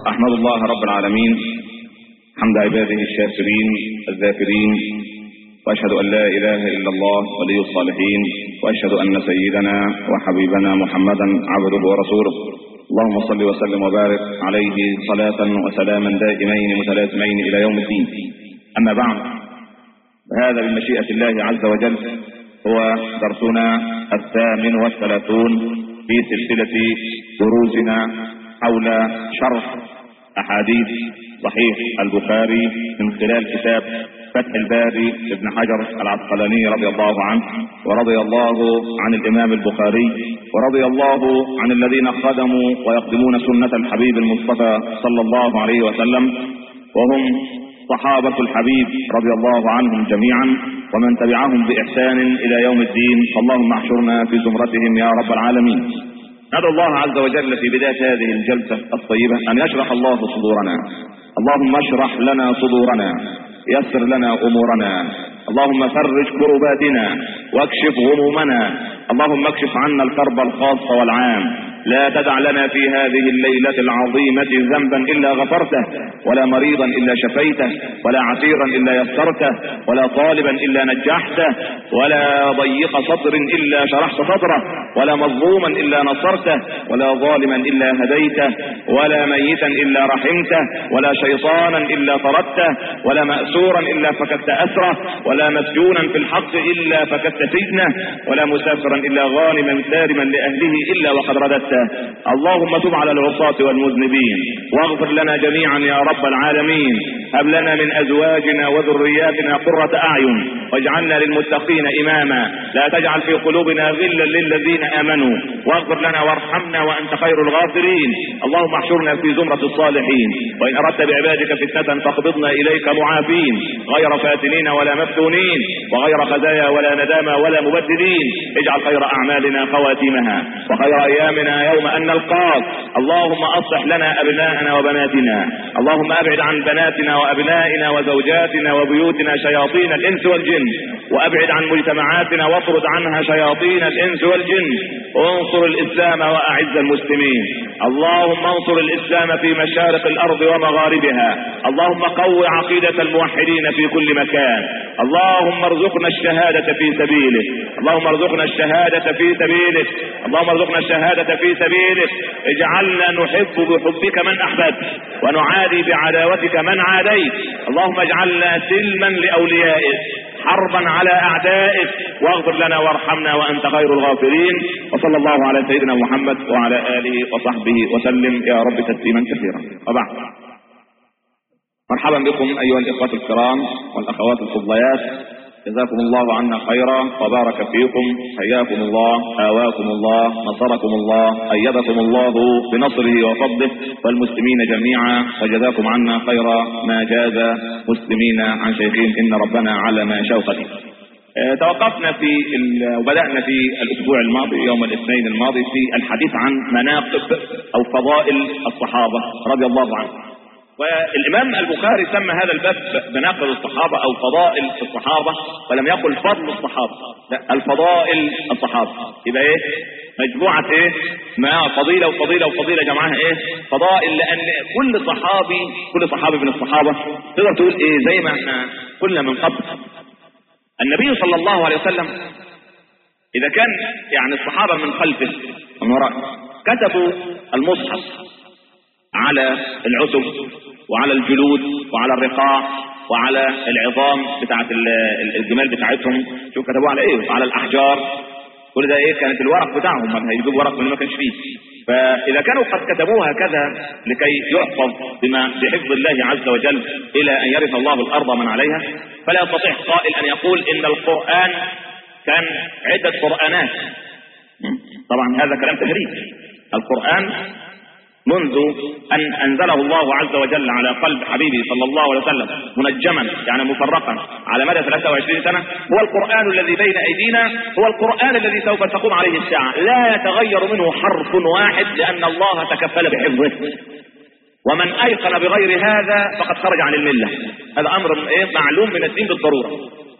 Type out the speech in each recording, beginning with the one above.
أحمد الله رب العالمين حمد عباده الشاكرين الذاكرين، وأشهد أن لا إله إلا الله ولي الصالحين، وأشهد أن سيدنا وحبيبنا محمدا عبده ورسوله. اللهم صل وسلم وبارك عليه صلاة وسلاما دائمين متلازمين إلى يوم الدين. أما بعد، هذا بمشيئة الله عز وجل هو درسنا 38 في سلسلة دروسنا حول شرح أحاديث صحيح البخاري من خلال كتاب فتح الباري لابن حجر العسقلاني رضي الله عنه، ورضي الله عن الإمام البخاري، ورضي الله عن الذين خدموا ويخدمون سنة الحبيب المصطفى صلى الله عليه وسلم، وهم صحابة الحبيب رضي الله عنهم جميعا ومن تبعهم بإحسان إلى يوم الدين. اللهم احشرنا في زمرتهم يا رب العالمين. ندعو الله عز وجل في بداية هذه الجلسة الطيبة أن يشرح الله صدورنا. اللهم اشرح لنا صدورنا، يسر لنا أمورنا، اللهم فرج كرباتنا واكشف غمومنا، اللهم اكشف عنا الكرب الخاص والعام. لا تدع لنا في هذه الليلة العظيمة ذنبا إلا غفرته، ولا مريضا إلا شفيته، ولا عسيرا إلا يسرته، ولا طالبا إلا نجحته، ولا ضيق صدر إلا شرحت صدره، ولا مظلوما إلا نصرته، ولا ظالما إلا هديته، ولا ميتا إلا رحمته، ولا شيطانا إلا طردته، ولا مأسورا إلا فككت أسره، ولا مسجونا في الحق إلا فككت سجنه، ولا مسافرا إلا غانما سالما لأهله إلا وقد رددته. اللهم تب على العصاة والمذنبين واغفر لنا جميعا يا رب العالمين. هب لنا من أزواجنا وذرياتنا قرة أعين واجعلنا للمتقين إماما. لا تجعل في قلوبنا غلا للذين آمنوا، واغفر لنا وارحمنا وأنت خير الغافرين. اللهم احشرنا في زمرة الصالحين، وإن أردت بعبادك فتنة فاقبضنا إليك معافين، غير فاتنين ولا مفتونين، وغير خزايا ولا ندامى ولا مبدلين. اجعل خير أعمالنا خواتيمها، وخير أيامنا يوم أن نلقاك. اللهم أصلح لنا أبناءنا وبناتنا، اللهم أبعد عن بناتنا وأبنائنا وزوجاتنا وبيوتنا شياطين الإنس والجن، وأبعد عن مجتمعاتنا واطرد عنها شياطين الإنس والجن، وانصر الإسلام وأعز المسلمين. اللهم انصر الإسلام في مشارق الأرض ومغاربها، اللهم قو عقيدة الموحدين في كل مكان. اللهم ارزقنا الشهادة في سبيلك، اللهم ارزقنا الشهادة في سبيلك، اللهم ارزقنا الشهادة في سبيلك. اجعلنا نحب بحبك من أحببت ونعادي بعداوتك من عاديت. اللهم اجعلنا سلما لأوليائك حربا على أعدائك، واغفر لنا وارحمنا وأنت خير الغافرين. وصلى الله على سيدنا محمد وعلى آله وصحبه وسلم يا رب تسليما كثيرا. وبعد، مرحبا بكم أيها الإخوة الكرام والأخوات الفضليات، جزاكم الله عنا خيرا وبارك فيكم، حياكم الله، آواكم الله، نصركم الله، أيدكم الله بنصره وفضله والمسلمين جميعا، وجزاكم عنا خيرا ما جاز مسلمين عن شيخين إن ربنا على ما شوقته. توقفنا وبدأنا في الأسبوع الماضي يوم الاثنين الماضي في الحديث عن مناقب أو فضائل الصحابة رضي الله عنهم. والإمام البخاري سمى هذا الباب مناقب الصحابة أو فضائل الصحابة، ولم يقل فضل الصحابة، لا، الفضائل الصحابة. يبقى إيه؟ مجموعة إيه؟ ما فضيلة وفضيلة وفضيلة جمعها إيه؟ فضائل، لأن كل صحابي من الصحابة تقدر تقول إيه؟ زي ما احنا قلنا من قبل، النبي صلى الله عليه وسلم إذا كان يعني الصحابة من خلفه من وراء كتبوا المصحف على العتب وعلى الجلود وعلى الرقاع وعلى العظام بتاعت الجمال بتاعتهم، شوف كتبوا على ايه؟ على الاحجار. كل ده ايه؟ كانت الورق بتاعهم، ما هيجيبوا ورق من ما كانش فيه. فاذا كانوا قد كتبوها كذا لكي يحفظ بحفظ الله عز وجل الى ان يرث الله الارض من عليها، فلا يستطيع قائل ان يقول ان القرآن كان عدة قرآنات. طبعا هذا كلام تهريج. القرآن منذ أن أنزله الله عز وجل على قلب حبيبه صلى الله عليه وسلم منجما يعني مفرقا على مدى 23 سنة، هو القرآن الذي بين أيدينا، هو القرآن الذي سوف تقوم عليه الساعة، لا يتغير منه حرف واحد لأن الله تكفل بحفظه. ومن أيقن بغير هذا فقد خرج عن الملة. هذا أمر معلوم من الدين بالضرورة.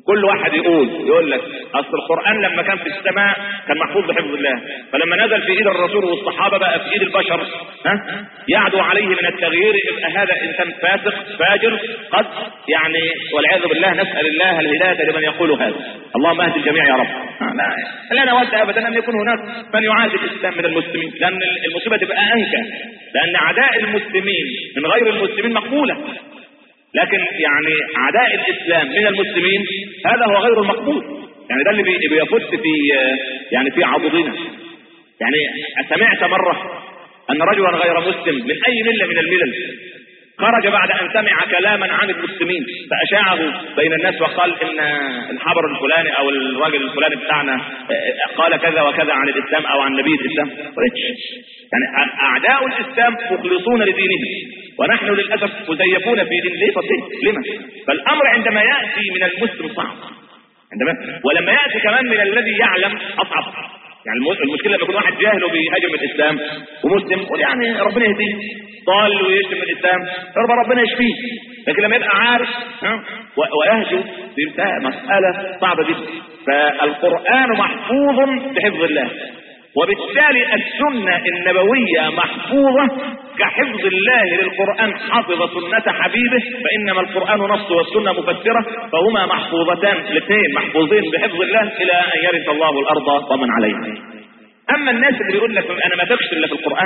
كل واحد يقول لك اصل القرآن لما كان في السماء كان محفوظ بحفظ الله، فلما نزل في ايد الرسول والصحابة بقى في ايد البشر يعدو عليه من التغيير، يبقى هذا انسان فاسق فاجر قد يعني والعياذ بالله. نسأل الله الهداية لمن يقول هذا، اللهم اهد الجميع يا رب. لا نود ابدا ان يكون هناك من يعادي الاسلام من المسلمين، لان المصيبة تبقى انكى، لان عداء المسلمين من غير المسلمين مقبولة، لكن يعني عداء الاسلام من المسلمين هذا هو غير المقبول. يعني ده اللي بيفت في عضدنا. يعني سمعت مرة ان رجلا غير مسلم من اي ملة من الملل خرج بعد ان سمع كلاما عن المسلمين فاشاعه بين الناس وقال ان الحبر الفلاني او الراجل الفلاني بتاعنا قال كذا وكذا عن الاسلام او عن نبي الاسلام. يعني اعداء الاسلام مخلصون لدينهم، ونحن للاسف مزيفون في دين. ليه؟ لما؟ فالامر عندما ياتي من المسلم صعب، ولما ياتي كمان من الذي يعلم اصعب. يعني المشكله لما يكون واحد جاهل وبيهاجم الاسلام ومسلم يقول يعني ربنا يهديه، ضال ويشتم الاسلام ربنا يشفيه، لكن لما يبقى عارف ويهجم بيبقى مساله صعبه جدا. فالقران محفوظ بحفظ الله، وبالتالي السنة النبوية محفوظة كحفظ الله للقرآن حفظ سنة حبيبه، فإنما القرآن نص والسنة مفسرة، فهما محفوظتان الاثنين محفوظين بحفظ الله إلى أن يرث الله الأرض ومن عليها. أما الناس اللي بيقول لك أنا ما تكش إلا في القرآن،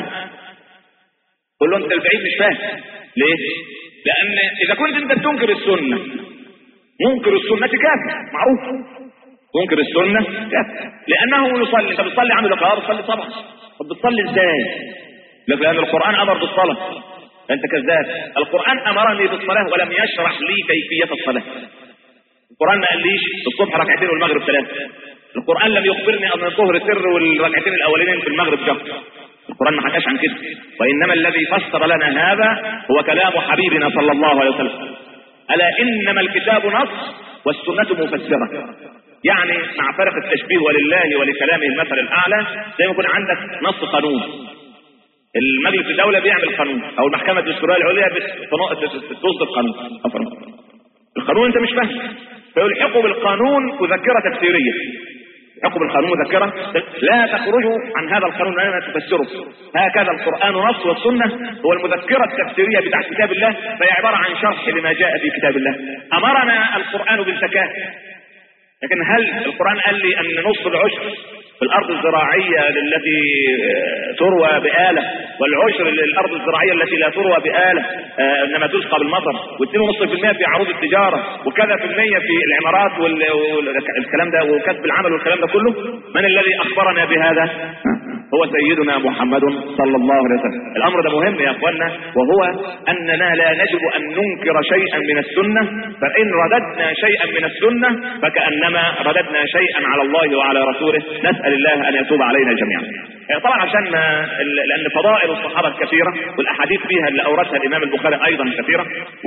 قل له أنت البعيد مش فاهم. ليه؟ لأن إذا كنت أنت بتنكر السنة، منكر السنة كافر معروف، منكر السنة كافر، لأنه يصلي. أنت بتصلي عامل لك بتصلي طبعا، طب بتصلي إزاي؟ لأن القرآن أمر بالصلاة، أنت كذاب. القرآن أمرني بالصلاة ولم يشرح لي كيفية الصلاة. القرآن ما قاليش الصبح ركعتين والمغرب 3. القرآن لم يخبرني أن الظهر سر والركعتين الأولين في المغرب جهر. القرآن ما حكاش عن كده، وإنما الذي فسر لنا هذا هو كلام حبيبنا صلى الله عليه وسلم. ألا إنما الكتاب نص والسنة مفسرة. يعني مع فرق التشبيه ولله ولكلامه المثل الأعلى، زي ما يكون عندك نص قانون، المجلس الدولة بيعمل قانون أو المحكمة الدستورية العليا بتصدر قانون، القانون أنت مش فاهم، فيلحقوا بالقانون مذكرة تفسيرية، يلحقوا بالقانون مذكرة لا تخرجوا عن هذا القانون لأننا تفسره. هكذا القرآن نص والسنة هو المذكرة التفسيرية بتاع كتاب الله، فهي عبارة عن شرح لما جاء في كتاب الله. أمرنا القرآن بالزكاة، لكن هل القرآن قال لي أن نصف العشر في الأرض الزراعية التي تروى بآلة، والعشر للأرض الزراعية التي لا تروى بآلة إنما تسقى بالمطر، و2.5% في عروض التجارة، وكذا في المية في العمارات والكلام ده وكسب العمل والكلام ده كله؟ من الذي أخبرنا بهذا؟ هو سيدنا محمد صلى الله عليه وسلم. الأمر ده مهم يا أخوانا، وهو أننا لا نجب أن ننكر شيئا من السنة، فإن رددنا شيئا من السنة فكأنما رددنا شيئا على الله وعلى رسوله. نسأل الله أن يتوب علينا جميعا. طبعا عشان لأن فضائل الصحابة كثيرة، والأحاديث فيها اللي أوردها الإمام البخاري أيضا كثيرة،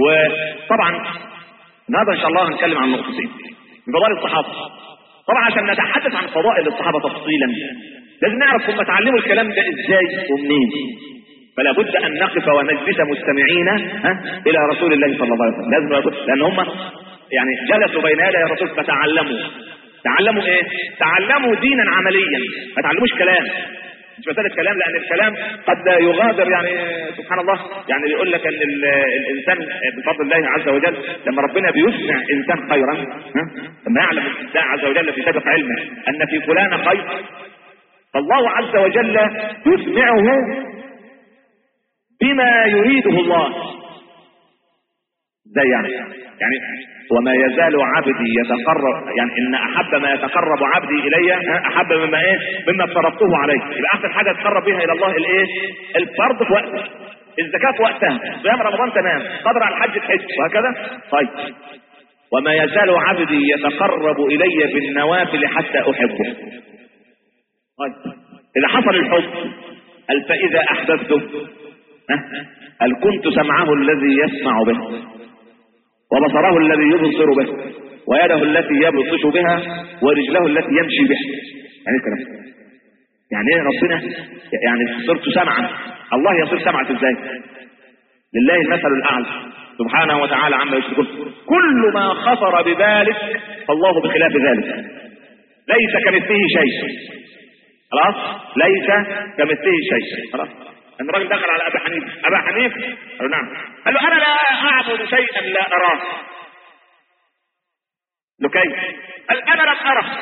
وطبعا هذا إن شاء الله هنتكلم عن نقطتين من فضائل الصحابة. طبعا عشان نتحدث عن فضائل الصحابة تفصيلا لازم نعرف هم تعلموا الكلام ده ازاي ومنين، فلا بد ان نقف ونجلس مستمعين الى رسول الله صلى الله عليه وسلم. لازم نقف، لان هم يعني جلسوا بين يدي الرسول فتعلموا ايه؟ تعلموا دينا عمليا، ما تعلموش كلام. مش مسألة كلام، لأن الكلام قد لا يغادر. يعني سبحان الله، يعني يقول لك أن الإنسان بفضل الله عز وجل لما ربنا بيسمع إنسان خيرا، لما يعلم الإنسان عز وجل في سابق علمه أن في فلان خير، فالله عز وجل يسمعه بما يريده الله. زي يعني وما يزال عبدي يتقرب، يعني ان احب ما يتقرب عبدي الي احب مما افترضته عليه. يبقى احسن حاجه تقرب بها الى الله الفرض في وقته، الزكاه في وقتها، صيام رمضان تمام، قدر على الحج الحج، وهكذا. طيب وما يزال عبدي يتقرب الي بالنوافل حتى احبه. طيب اذا حصل الحب قال فاذا احببته هل كنت سمعه الذي يسمع به، وبصره الذي يبصر به، ويده التي يبطش بها، ورجله التي يمشي بها. يعني الكلام يعني ايه؟ ربنا يعني صرت سمعا، الله يصير سمعك ازاي؟ لله المثل الاعلى. سبحانه وتعالى عما يشركون. كل ما خطر بذلك فالله بخلاف ذلك، ليس كمثله شيء. خلاص، ليس كمثله شيء. خلاص. ان الراجل دخل على ابا حنيفه قال نعم، قال له انا لا اعبد شيئا لا اراه. لكي قال انا لم اره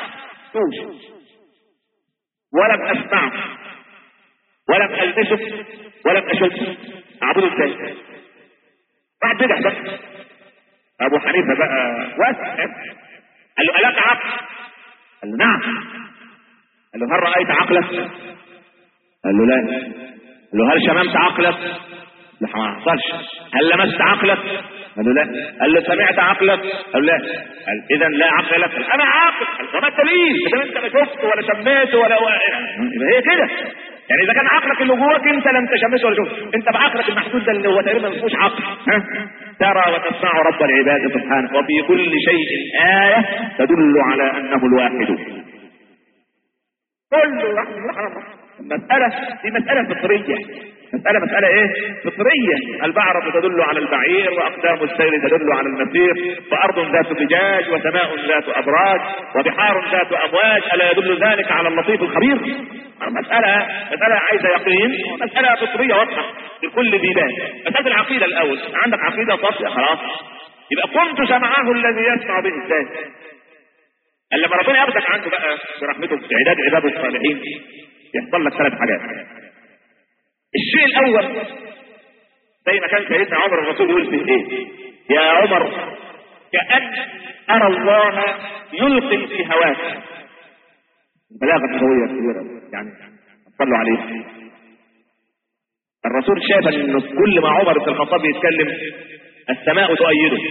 ولم اسمعه ولم البسه ولم اشوفه، اعبده ازاي؟ راح بدح بقى ابو حنيفه بقى واسع، قال له الك عقل؟ قال له نعم. قال له هل رايت عقلك؟ قال له لا. قال له هل شممت عقلك؟ لا ما حصلش. هل لمست عقلك؟ قال له لا. قال له سمعت عقلك؟ قال له لا. قال اذا لا عقل لك. قال انا عاقل. قال فما الدليل؟ اذا انت ما شفته ولا سميته ولا يبقى هي كده. يعني اذا كان عقلك اللي جواك انت لم تشمسه ولا شفته، انت بعقلك المحدود ده اللي هو تقريبا ما فيهوش عقل، ترى وتسمع رب العباد سبحانه، وفي كل شيء آية تدل على انه الواحد. كل واحد سبحان الله. مسألة دي مسألة فطرية، مسألة ايه؟ فطرية. البعرة تدل على البعير، واقدام السير تدل على المسير، وارض ذات فجاج، وسماء ذات ابراج، وبحار ذات امواج، الا يدل ذلك على اللطيف الخبير؟ مسألة عايزة يقين، مسألة فطرية واضحة لكل ذي بال. مسألة العقيدة الاول، عندك عقيدة صافية خلاص، يبقى كنت سمعه الذي يسمع به ازاي؟ لما ربنا ياخدك عنده بقى برحمته في عداد عباده الصالحين يحصل لك 3 حاجات. الشيء الاول زي ما كان سيدنا عمر الرسول يقول فيه ايه؟ يا عمر كأن ارى الله يلقي في هواك. بلاغة قوية كبيرة يعني، صلوا عليه. الرسول شاف ان كل ما عمر بن الخطاب يتكلم السماء تؤيده.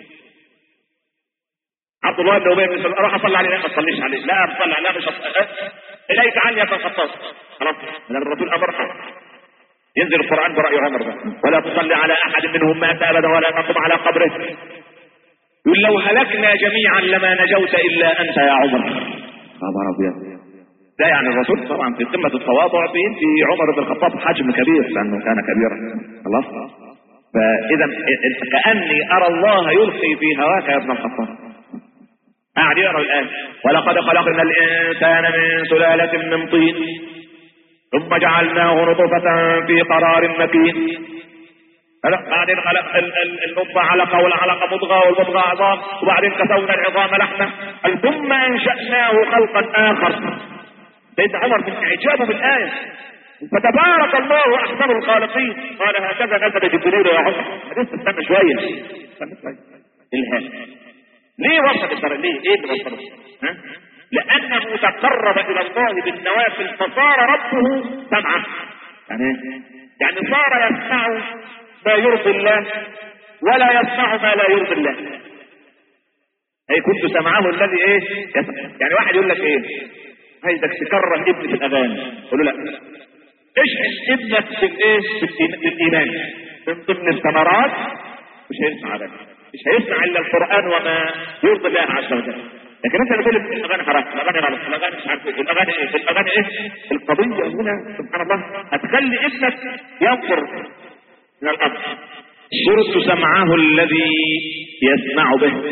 عبد الله بن ابي بن سلول اروح اصلي عليه؟ ما تصليش عليه. لا اصلي عليه، مش اليك عني يا ابن الخطاب. خلاص لان الرسول امر ينزل القران براي عمر ده، ولا تصلي على احد منهم مات ابدا ولا تقم على قبره. يقول لو هلكنا جميعا لما نجوت الا انت يا عمر. خبر ابيض. ده يعني الرسول طبعا في قمه التواضع في عمر بن الخطاب حجم كبير لانه كان كبيرا. خلاص. فاذا كاني ارى الله يلقي في هواك يا ابن الخطاب. قاعد يقرا الآن ولقد خلقنا الإنسان من سلالة من طين ثم جعلناه نطفة في قرار مكين. بعدين خلق النطفة علقة والعلقة مضغة والمضغة عظام وبعدين كسونا العظام لحمة ثم أنشأناه خلقا آخر. سيدنا عمر من إعجابه بالآية فتبارك الله أحسن الخالقين. قال هكذا نزل جبريل يا عمر. استنى شوية الهام. ليه وصل الدرجة؟ ليه؟ ايه اللي وصله؟ لأنه تقرب إلى الله بالنوافل فصار ربه سمعه. يعني صار يسمع ما يرضي الله ولا يسمع ما لا يرضي الله. اي كنت سمعه الذي ايه؟ يسمع. يعني واحد يقول لك ايه؟ عايزك تكره ابني في الأذان. قول له لا. اشحن ابنك في الايه؟ في الإيمان. من ضمن الثمرات مش هيسمع ذلك. مش هيسمع الا القران وما يرضي الله عز وجل. لكن انت بتقول الاغاني حرام، الاغاني غلط، الاغاني مش عارف ايه، الاغاني ايه، الاغاني ايه؟ القضيه هنا سبحان الله هتخلي ابنك ينفر من الارض. صرت سمعه الذي يسمع به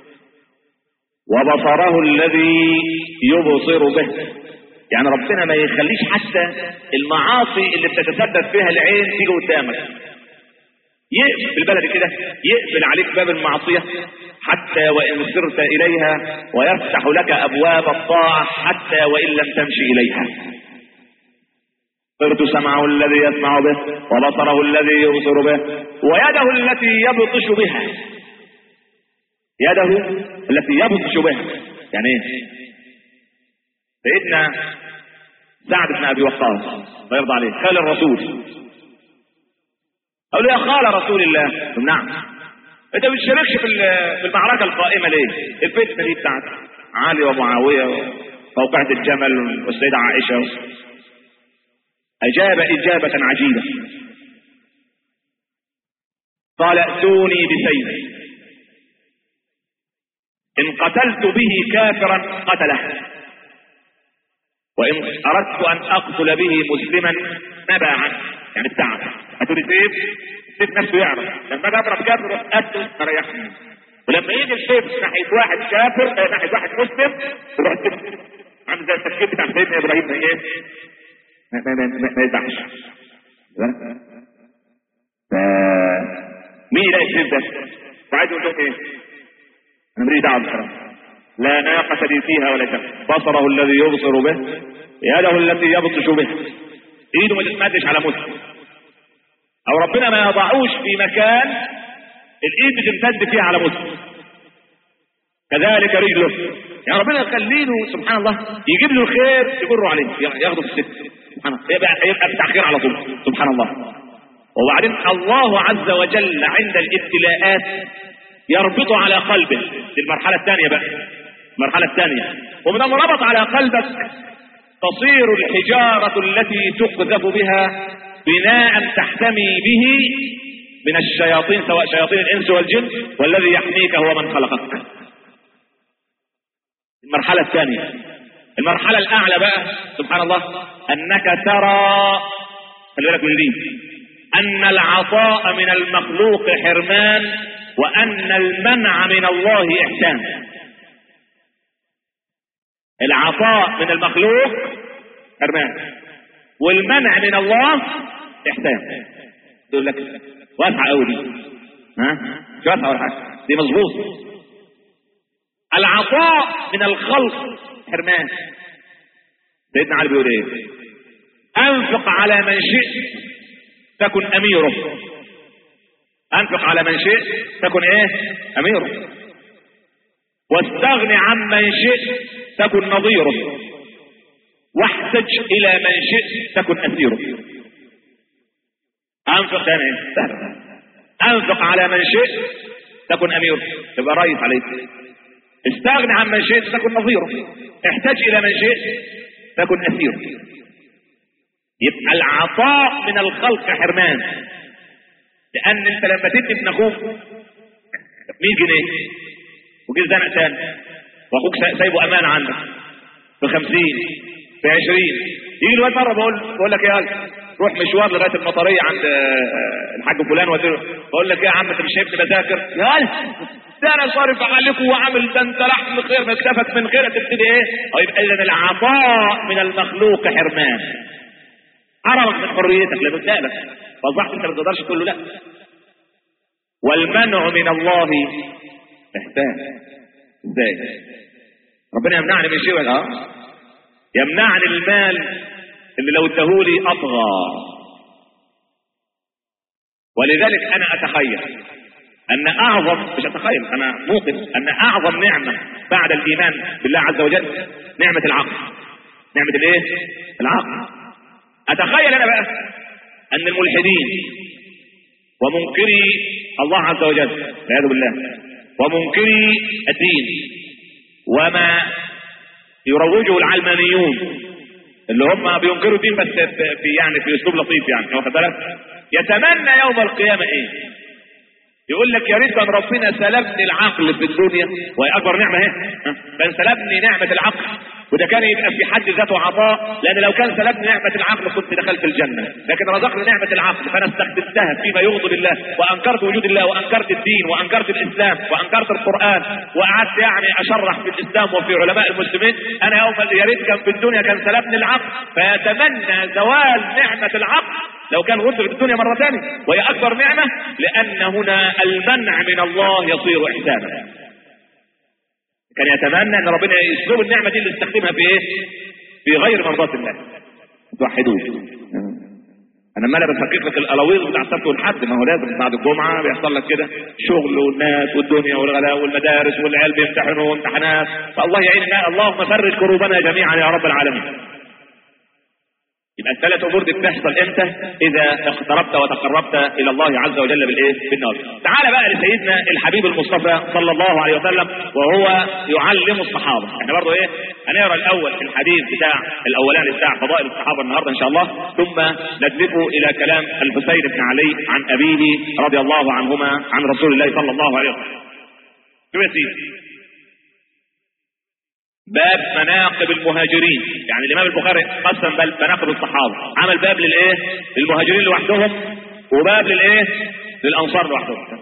وبصره الذي يبصر به. يعني ربنا ما يخليش حتى المعاصي اللي بتتسبب فيها العين تيجي قدامك. يقفل بالبلد كده، يقفل عليك باب المعصية حتى وإن سرت إليها ويفتح لك أبواب الطاعة حتى وإن لم تمشي إليها. صرت سمعه الذي يسمع به وبصره الذي يبصر به ويده التي يبطش بها. يده التي يبطش بها يعني ايه؟ سيدنا سعد بن أبي وقاص الله يرضى عليه خال الرسول قال له يا خال رسول الله. نعم. انت ما بتشاركش في المعركه القائمه ليه؟ الفتنه دي بتاعت علي ومعاويه وموقعة الجمل والسيده عائشه. اجاب اجابه عجيبه قال ائتوني بسيف ان قتلت به كافرا قتله وان اردت ان اقتل به مسلما نبى عنه. يعني ابتعد. هتقولي سيف نفسه يعرف. لما اجي اضرب كافر قتله ما ريحني، ولما يجي السيف ناحيه واحد كافر ناحيه واحد مسلم يروح السيف عامل زي التفكير بتاع سيدنا ابراهيم ايه؟ ما يذبحش. مين يلاقي السيف ده؟ وعايز يقول لهم ايه؟ انا ماليش دعوه بالكلام. لا ناقة لي فيها ولا شك، بصره الذي يبصر به، يده التي يبطش بها، ايده ما تتمدش على مسلم، او ربنا ما يضعوش في مكان الايد بتمتد فيها على مسلم. كذلك رجله، يعني ربنا يخلي له سبحان الله يجيب له الخير يجره عليه ياخده في السكه، سبحان الله يبقى بتاع خير على طول سبحان الله. وبعدين الله عز وجل عند الابتلاءات يربط على قلبه، دي المرحله الثانيه بقى، المرحله الثانيه. ومن ربط على قلبك تصير الحجاره التي تقذف بها بناء تحتمي به من الشياطين، سواء شياطين الانس والجن، والذي يحميك هو من خلقك. المرحله الثانيه. المرحله الاعلى بقى سبحان الله انك ترى، خلي بالك من دي، ان العطاء من المخلوق حرمان، وان المنع من الله احسان. العطاء من المخلوق حرمان، والمنع من الله احسان. يقول لك واسعه قوي دي، ها مش واسعه ولا حاجه، دي مظبوط. العطاء من الخلق حرمان. سيدنا علي بيقول ايه؟ انفق على من شئت تكن اميره، انفق على من شئت تكن ايه؟ اميره، واستغني عمن شئت تكن نظيره، واحتج الى من شئت تكن اسيره. انفق ثاني سهل، انفق على من شئت تكن اميره، تبقى رئيس عليك. استغني عمن شئت تكن نظيره، احتج الى من شئت تكن اسيره. يبقى العطاء من الخلق حرمان، لان انت لما تدي ابن اخوك 100 جنيه وجيت زنق تاني واخوك سايبه امانه عندك ب50 ب20، يجي الوقت مره بقول لك يا روح مشوار لغايه المطريه عند الحاج فلان بقول لك يا عم انت مش شايفني بذاكر؟ يا ده انا صارف عليكم وعامل، ده انت لحم خير مكتفك من غيرك تبتدي ايه؟ يبقى اذا العطاء من المخلوق حرمان، حرمك من حريتك لانه ادالك فصحت انت ما تقدرش تقول له لا. والمنع من الله احسان. ازاي؟ ربنا يمنعني من شيء ولا يمنعني المال اللي لو اداهولي اطغى. ولذلك انا اتخيل ان اعظم، مش اتخيل، انا موقن ان اعظم نعمه بعد الايمان بالله عز وجل نعمه العقل. نعمه الايه؟ العقل. اتخيل انا بقى ان الملحدين ومنكري الله عز وجل والعياذ بالله ومنكري الدين وما يروجه العلمانيون اللي هم بينكروا الدين بس في اسلوب لطيف، يعني واخد بالك، يتمنى يوم القيامه ايه؟ يقول لك يا ريت كان ربنا سلبني العقل في الدنيا، وهي اكبر نعمه اهي، كان سلبني نعمه العقل، وده كان يبقى في حد ذاته عطاء، لان لو كان سلبني نعمه العقل كنت دخلت الجنه، لكن رزقني نعمه العقل فانا استخدمتها فيما يغضب الله، وانكرت وجود الله، وانكرت الدين، وانكرت الاسلام، وانكرت القران، وقعدت يعني اشرح في الاسلام وفي علماء المسلمين. انا يا ريت كان في الدنيا كان سلبني العقل، فيتمنى زوال نعمه العقل لو كان غضب في الدنيا مرة ثانية، وهي أكبر نعمة، لأن هنا المنع من الله يصير إحسانا. كان يتمنى أن ربنا يسلب النعمة دي اللي استخدمها في إيه؟ في غير مرضاة الله. توحدوه. أنا ما أنا بفكك لك الألاويز بتاع السبت والحد، ما هو لازم بعد الجمعة بيحصل لك كده شغل والناس والدنيا والغلاء والمدارس والعيال بيمتحنوا امتحانات، فالله يعيننا، اللهم فرج كروبنا جميعا يا رب العالمين. يبقى الثلاث امور دي بتحصل امتى؟ اذا اقتربت وتقربت الى الله عز وجل بالايه؟ بالنار. تعال بقى لسيدنا الحبيب المصطفى صلى الله عليه وسلم وهو يعلم الصحابه. احنا برضه ايه؟ هنقرا الاول الحديث بتاع الاولاني بتاع فضائل الصحابه النهارده ان شاء الله، ثم ندلف الى كلام الحسين بن علي عن ابيه رضي الله عنهما عن رسول الله صلى الله عليه وسلم. شو يا سيدي؟ باب مناقب المهاجرين، يعني الامام البخاري قسم مناقب الصحابه، عمل باب للايه؟ للمهاجرين لوحدهم، وباب للايه؟ للانصار لوحدهم،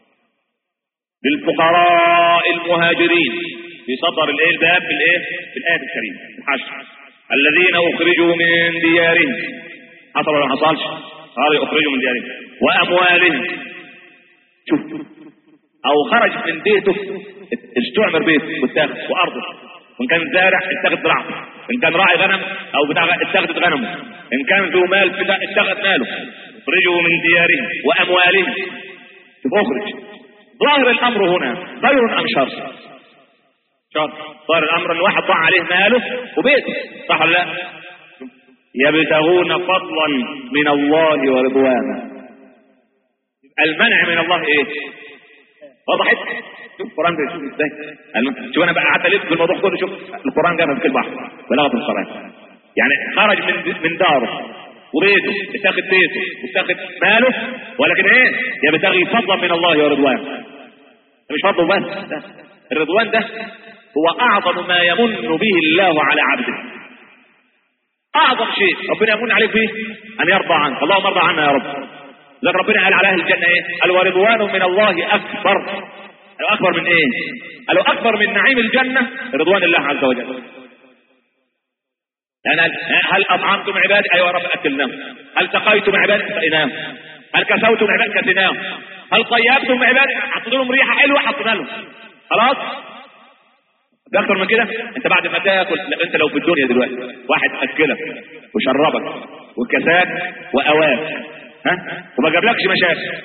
للفقراء المهاجرين في صدر الايه الباب بالايه؟ بالايه الكريمه الحشر. الذين اخرجوا من ديارهم، حصل ولا ما حصلش؟ قالوا اخرجوا من ديارهم واموالهم. شوف، او خرج من بيته استعمر بيته واتاخد، وارضه، وان كان زارع اتاخد زراعته، ان كان راعي غنم او بتاع اتاخدت غنمه، ان كان ذو مال اتاخد ماله. اخرجوا من ديارهم واموالهم. شوف، اخرج. ظاهر الامر هنا خير ام شر؟ شر. ظاهر الامر ان واحد ضاع عليه ماله وبيته، صح ولا لا؟ يبتغون فضلا من الله ورضوانا. المنع من الله ايه؟ وضحت؟ شوف القران بيشوف ازاي. شوف انا بقى قعدت الف في الموضوع كله. شوف القران جابها في كلمه واحده، بلاغه الصلاه. يعني خرج من داره وبيته، اتاخد بيته واتاخد ماله، ولكن ايه؟ يبتغي فضلا من الله ورضوانه. مش فضل بس، الرضوان ده هو اعظم ما يمن به الله على عبده. اعظم شيء ربنا يمن عليك به ان يرضى عنك. اللهم ارضى عنا يا رب. لذلك ربنا قال على اهل الجنه ايه؟ قال ورضوان من الله اكبر. قالوا اكبر من ايه؟ قالوا اكبر من نعيم الجنه رضوان الله عز وجل. يعني هل اطعمتم عبادي؟ ايوه يا رب اكلناهم. هل سقيتم عبادي؟ سقيناهم. هل كسوتم عبادي؟ كسيناهم. هل طيبتم عبادي؟ حطينا لهم ريحه حلوه، حطينا لهم. خلاص؟ ده اكتر من كده؟ انت بعد ما تاكل، انت لو في الدنيا دلوقتي واحد اكلك وشربك وكساك واواك، ها؟ وما جابلكش مشاكل،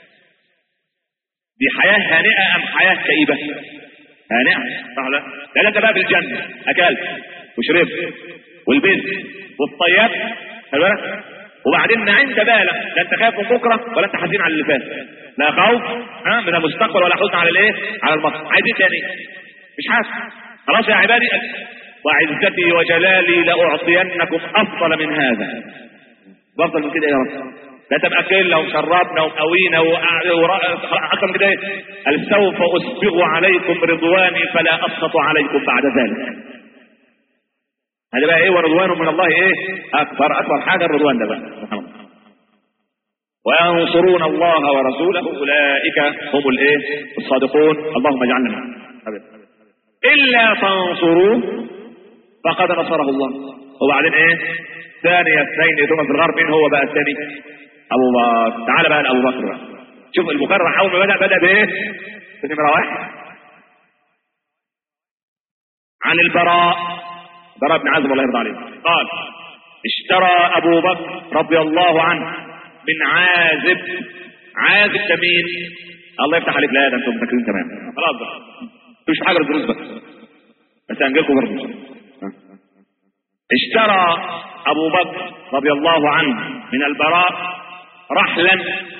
دي حياه هانئه ام حياه كئيبه؟ هانئه، صح ولا لا؟ انت بقى في الجنه اكلت وشربت والبيت والطيب، خلي بالك، وبعدين نعمت بالك، لا انت خايف من بكره ولا انت حزين على اللي فات، لا خوف من المستقبل ولا حزن على الايه؟ على الماضي. عايز ايه تاني؟ مش حاسس. خلاص يا عبادي، وعزتي وجلالي لاعطينكم افضل من هذا. افضل من كده يا رب؟ لا تبقى كلنا وشربنا وقوينا اكثر من كده ايه؟ قال سوف اسبغ عليكم رضواني فلا اسخط عليكم بعد ذلك. هذا بقى ايه؟ ورضوان من الله ايه؟ اكبر حاجه الرضوان ده بقى. وينصرون الله ورسوله اولئك هم الايه؟ الصادقون. اللهم اجعلنا منهم. الا تنصروه فقد نصره الله. وبعدين ايه؟ ثاني اثنين ثم في الغار. مين هو بقى الثاني؟ ابو بكر. تعال بقى لابو بكر بقى. شوف البخاري اول ما بدا بايه؟ بنمره واحد. عن البراء بن عازب الله يرضى عليه قال: اشترى ابو بكر رضي الله عنه من عازب. عازب ده مين؟ الله يفتح عليك. لا ده انتم مذاكرين تمام. خلاص بقى مش حاجه الدروس بس هنجيلكم برضه. اشترى ابو بكر رضي الله عنه من البراء رحلا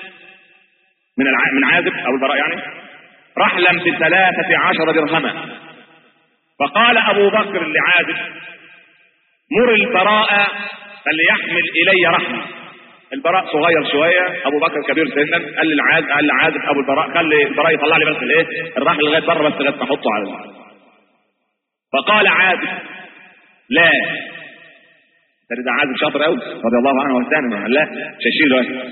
من عازب او البراء يعني رحلا ب13 درهما. فقال ابو بكر لعازب: مر البراء فليحمل الي رحلا. البراء صغير شويه، ابو بكر كبير سنا. قال لعازب ابو البراء: خلي البراء يطلع لي بس الايه؟ الرحل لغايه بره بس لغايه ما احطه على الارض. فقال عازب: لا. ده عازب شاطر قوي رضي الله عنه والثاني. لا شاشيله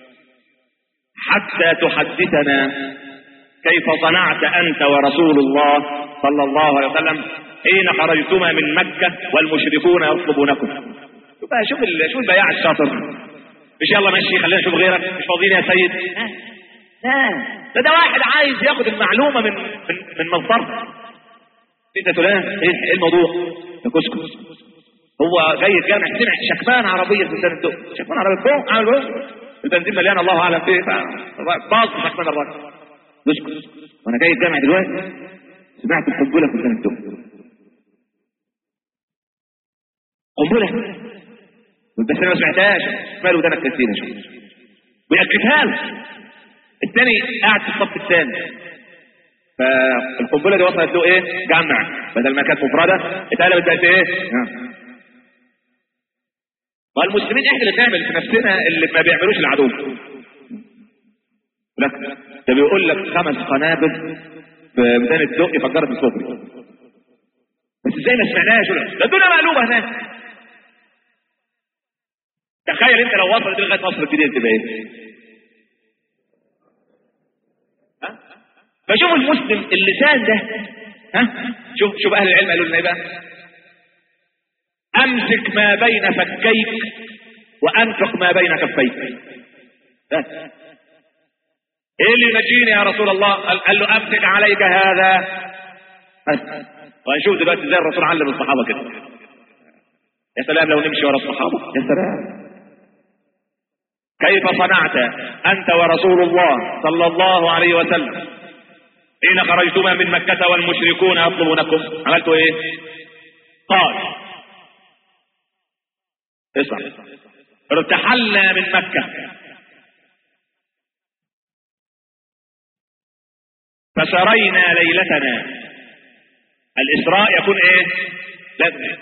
حتى تحدثنا كيف صنعت انت ورسول الله صلى الله عليه وسلم حين خرجتما من مكه والمشركون يطلبونكم. شوف البياع الشاطر. مش يلا ماشي خلينا نشوف غيرك، مش فاضيين يا سيد. لا ده واحد عايز ياخد المعلومه من مصدرها. انت تقول ايه الموضوع؟ اسكت. هو جاي الجامع سمع شكمان عربيه في ميدان الدق، شكمان عربيه فوق على الوجه، البنزين مليان الله اعلم فيه، باظ شكمان الراجل. اسكت. وانا جاي الجامع دلوقتي سمعت القنبله في ميدان الدق. قنبله بس انا ما سمعتهاش. ماله ودانك كتير شويه ويأكدها له. الثاني قاعد في الصف الثاني، فالقنبله دي وصلت له ايه؟ جمع، بدل ما كانت مفرده اتقلبت بقت ايه؟ والمسلمين احنا اللي بنعمل في نفسنا اللي ما بيعملوش العدو. لك ده بيقول لك 5 قنابل في ميدان الدق فجرت الصبري. بس ازاي ما سمعناش؟ ده الدنيا مقلوبه هناك. ده تخيل انت لو وصلت لغايه مصر الجديده تبقى ايه؟ فشوف المسلم اللسان ده، شوف اهل العلم قالوا لنا ايه بقى؟ امسك ما بين فكيك وانفق ما بين كفيك. بس ايه اللي ينجيني يا رسول الله؟ قال له امسك عليك هذا. ونشوف دلوقتي ازاي الرسول علم الصحابه كده. يا سلام لو نمشي ورا الصحابه، يا سلام. كيف صنعت انت ورسول الله صلى الله عليه وسلم حين خرجتما من مكة والمشركون يطلبونكم؟ عملتوا ايه؟ قال اسمع، ارتحلنا من مكة فسرينا ليلتنا. الإسراء يكون ايه؟ لازم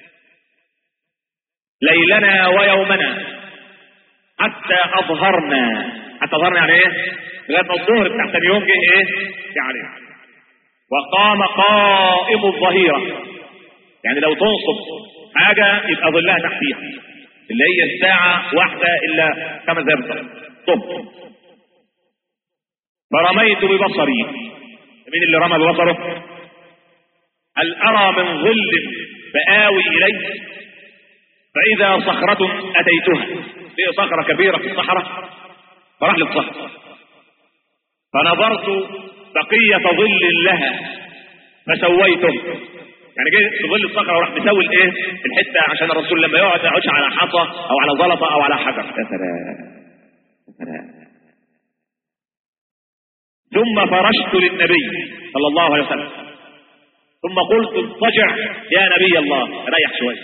ليلنا ويومنا حتى أظهرنا. حتى أظهرنا يعني ايه؟ لغاية الظهر بتاع ثاني يوم جه ايه؟ يعني وقام قائم الظهيرة، يعني لو تنصب حاجة يبقى ظلها تحتيها، اللي هي الساعة 1:05 طب. فرميت ببصري. مين اللي رمى ببصره؟ هل أرى من ظل فآوي إليه فإذا صخرة أتيتها. في صخرة كبيرة في الصحراء، فراح للصخرة فنظرت بقية ظل لها فسويته. يعني جاي في ظل الصخرة وراح مسوي الايه؟ الحتة عشان الرسول لما يقعد ما يقعدش على حصى او على زلطة او على حجر. يا سلام يا سلام. ثم فرشت للنبي صلى الله عليه وسلم ثم قلت اضطجع يا نبي الله، ريح شوية.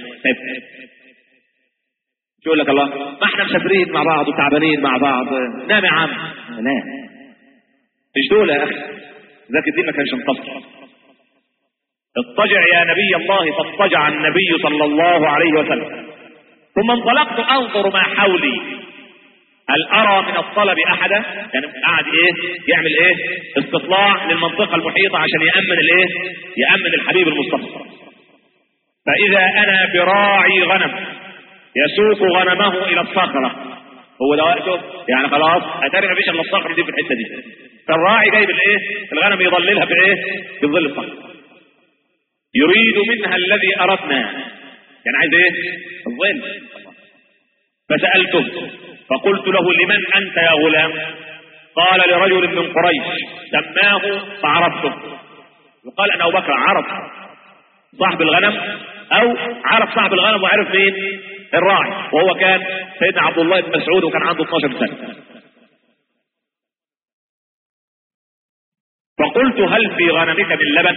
شو يقول لك الله؟ ما احنا مسافرين مع بعض وتعبانين مع بعض، نام يا عم. لا مش دول يا اخي، ذاك الدين ما كانش انتصر. اضطجع يا نبي الله، فاضطجع النبي صلى الله عليه وسلم. ثم انطلقت انظر ما حولي هل ارى من الطلب احدا. يعني قاعد ايه؟ يعمل ايه؟ استطلاع للمنطقه المحيطه عشان يامن الايه؟ يامن الحبيب المصطفى. فاذا انا براعي غنم يسوق غنمه الى الصخره. هو ده وقته يعني، خلاص اتاري مفيش الا الصخره دي في الحته دي. فالراعي جايب الايه؟ الغنم يضللها في ايه؟ في ظل الصخره. يريد منها الذي اردنا، يعني عايز ايه؟ الظل. فسالته فقلت له لمن انت يا غلام؟ قال لرجل من قريش سماه فعرفته. يقال ان ابو بكر عرف صاحب الغنم، او عرف صاحب الغنم وعرف مين؟ الراعي، وهو كان سيدنا عبد الله بن مسعود وكان عنده 12 سنة. فقلت هل في غنمك من لبن؟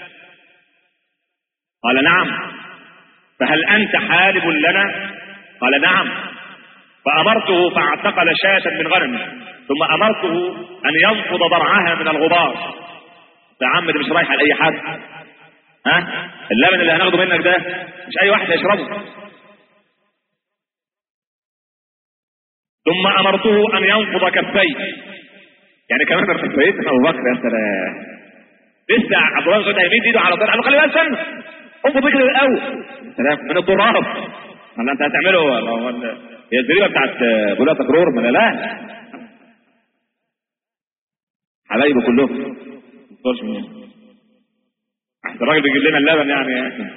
قال نعم. فهل أنت حالب لنا؟ قال نعم. فأمرته فاعتقل شاة من غنمه، ثم أمرته أن ينفض ضرعها من الغبار. يا عم ده مش رايح لأي حد، اللبن اللي هناخده منك ده مش أي واحد يشربه. ثم امرته ان ينفض كفيه، يعني كمان كفيه ابو بكر. يا سلام، لسه عبد الله بن مسعود ايده على طول، قال له خلي بالك استنى انفض كده الاول. سلام من التراب. قال انت هتعمله هي الزريبه بتاعت بولا تكرور؟ ما لا حبايبه كلهم احسن الراجل بيجيب لنا اللبن يعني.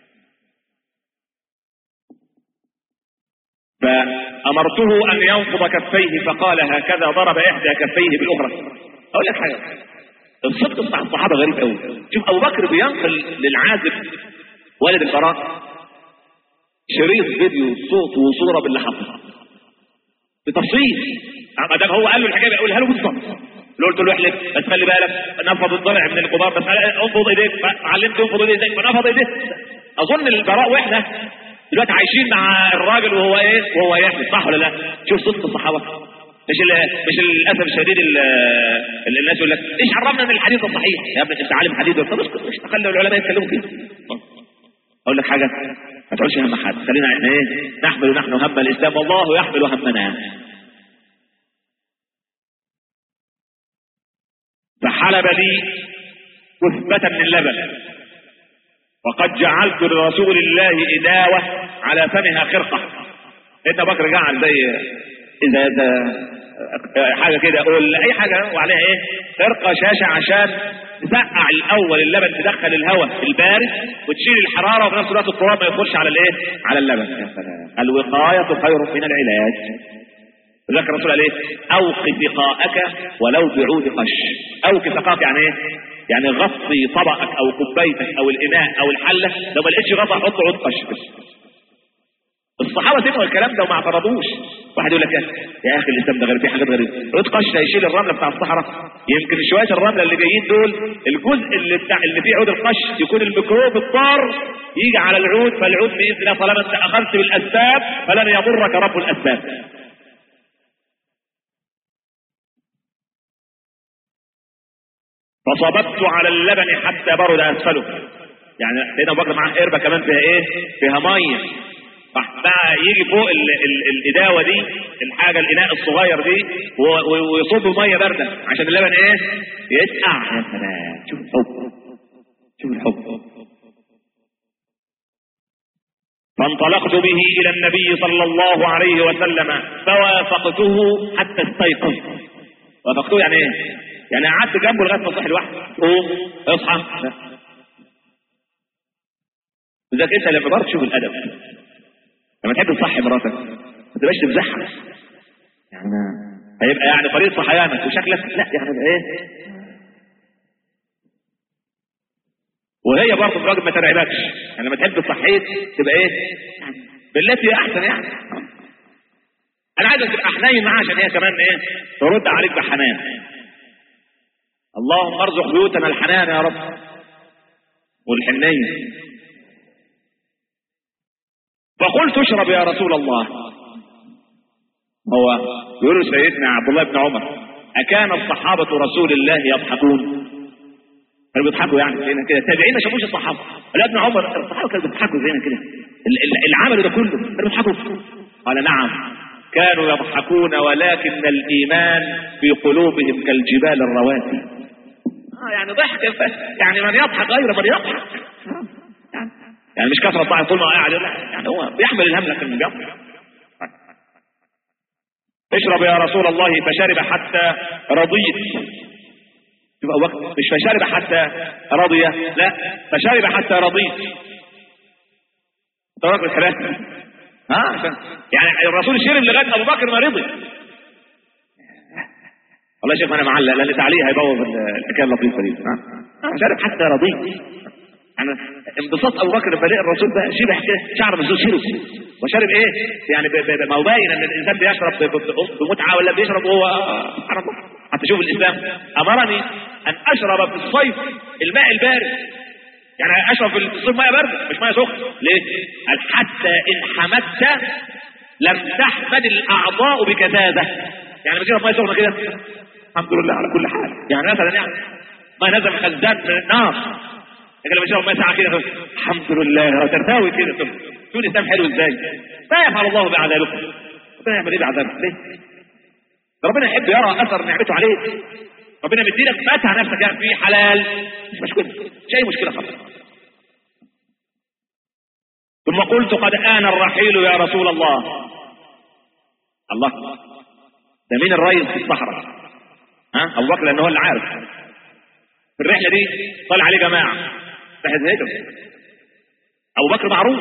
فأمرته أن ينفض كفيه فقال هكذا، ضرب إحدى كفيه بالأخرى. أقول لك حاجة، الصدق بتاع الصحابة غريب قوي. شوف أبو بكر بينقل للعازب والد البراء شريط فيديو صوت وصورة باللي حصل بتفصيل. ده هو قال له الحكاية بيقولها له بالظبط. قلت له احلف بس خلي بالك، نفض الضلع من الكبار بس انفض ايديك، علمت انفض ايديك فنفض ايديك. اظن البراء واحنا دلوقتي عايشين مع الراجل وهو ايه؟ وهو يحلف، صح ولا لا؟ شوف صدق الصحابه. مش للاسف الشديد الناس يقول لك ايش عرفنا ان الحديث الصحيح؟ يا ابني انت عالم حديث، طب اسكت، مش تخلي العلماء يتكلموا فيه. اقول لك حاجه، ما تقولش هم حد، خلينا احنا ايه؟ نحمل نحن هم الاسلام والله يحمل همنا. فحلب لي كثبة من اللبن، وقد جعلت لرسول الله إداوة على فمها خرقة. سيدنا ابو بكر جعل زي ازازه حاجه كده ولا اي حاجه وعليها ايه ترقى شاشه عشان تسقع الاول اللبن، تدخل الهواء البارد وتشيل الحراره، وفي نفس الوقت التراب ما يدخلش على الايه على اللبن. يا سلام، الوقايه خير من العلاج. ذكر الرسول قال ايه؟ اوق سقاءك ولو بعود قش. اوق سقاءك يعني ايه؟ يعني غطي طبقك او كوبايتك او الاناء او الحله، لو ما لقيتش غطا حط عود قش بس. الصحابه سمعوا الكلام ده وما اعترضوش. واحد يقول لك يا اخي الاسلام ده غريب، في حاجات غريبه. عود قش هيشيل الرمله بتاع الصحراء؟ يمكن شويه الرمله اللي جايين دول الجزء اللي فيه عود القش يكون الميكروب الضار يجي على العود، فالعود باذن الله طالما انت اخذت بالاسباب فلن يضرك رب الاسباب. فصببت على اللبن حتى برد اسفله. يعني سيدنا ابو بكر معاه قربه كمان فيها ايه؟ فيها ميه. بقى يجي فوق الاداوه دي الحاجه الاناء الصغير دي ويصب ميه بارده عشان اللبن ايه؟ يسقع. يا سلام، شوف الحب، شوف الحب. فانطلقت به الى النبي صلى الله عليه وسلم فوافقته حتى استيقظ. وافقته يعني ايه؟ يعني قعدت جنبه لغايه ما صحي لوحده. قوم اصحى. لذلك انت لما برضه تشوف الادب لما تحب تصحي مراتك ما تبقاش تمزحها. يعني هيبقى يعني طريقه صحيانك وشكلك لا يعني ايه. وهي برضه الراجل ما ترعبكش. يعني لما تحب تصحيك تبقى ايه؟ بالتي احسن. يعني انا عايزك تبقى حنين معاها عشان هي كمان ايه؟ ترد عليك بحنان. اللهم ارزق بيوتنا الحنان يا رب والحنين. فقلت اشرب يا رسول الله. هو يقول سيدنا عبد الله بن عمر اكان الصحابه رسول الله يضحكون؟ كانوا بيضحكوا يعني زينا كده. تابعين ما شافوش الصحابه. لا ابن عمر الصحابه كانوا بيضحكوا زينا كده. العمل ده كله كانوا بيضحكوا. قال نعم كانوا يضحكون ولكن الايمان في قلوبهم كالجبال الرواسي. يعني ضحك يعني من يضحك غير من يضحك. يعني مش كثرة ضحك طول ما قاعد، لا يعني هو بيحمل الهم لكن من بيضحك. اشرب يا رسول الله. فشرب حتى رضيت. يبقى وقت مش فشرب حتى رضي، لا فشرب حتى رضيت. طرق الحلال يعني الرسول شرب لغايه ابو بكر ما رضي. والله يا شيخ انا معلق لان تعليق هيبوظ الحكايه اللطيفه دي. شرب حتى رضيت. يعني انبساط ابو بكر لما لقى الرسول ده شبه كده شعر الرسول شرب. وشرب ايه؟ يعني ما هو باين ان الانسان بيشرب بمتعه ولا بيشرب وهو سبحان الله. حتى شوف الاسلام امرني ان اشرب في الصيف الماء البارد. يعني اشرب في الصيف ميه بارده مش ميه سخنه. ليه؟ قال حتى ان حمدت لم تحمد الاعضاء بكذابه. يعني بتشرب ميه سخنه كده الحمد لله على كل حال. يعني مثلا يعني ما نزل خزان من النار، لكن لما تشرب ميه ساعه كده الحمد لله ترتوي كده. شوف الاسلام حلو ازاي. ما يفعل الله بعذابكم. ربنا يعمل ايه بعذابك؟ ليه؟ ربنا يحب يرى اثر نعمته عليك. ربنا مديلك فاتح نفسك يعني في حلال مش مشكله، مش اي مشكله خالص. ثم قلت قد آن الرحيل يا رسول الله. الله ده مين الرئيس في الصحراء؟ ابو بكر لانه هو اللي عارف. في الرحله دي طلع عليه جماعه فهزهدهم. ابو بكر معروف.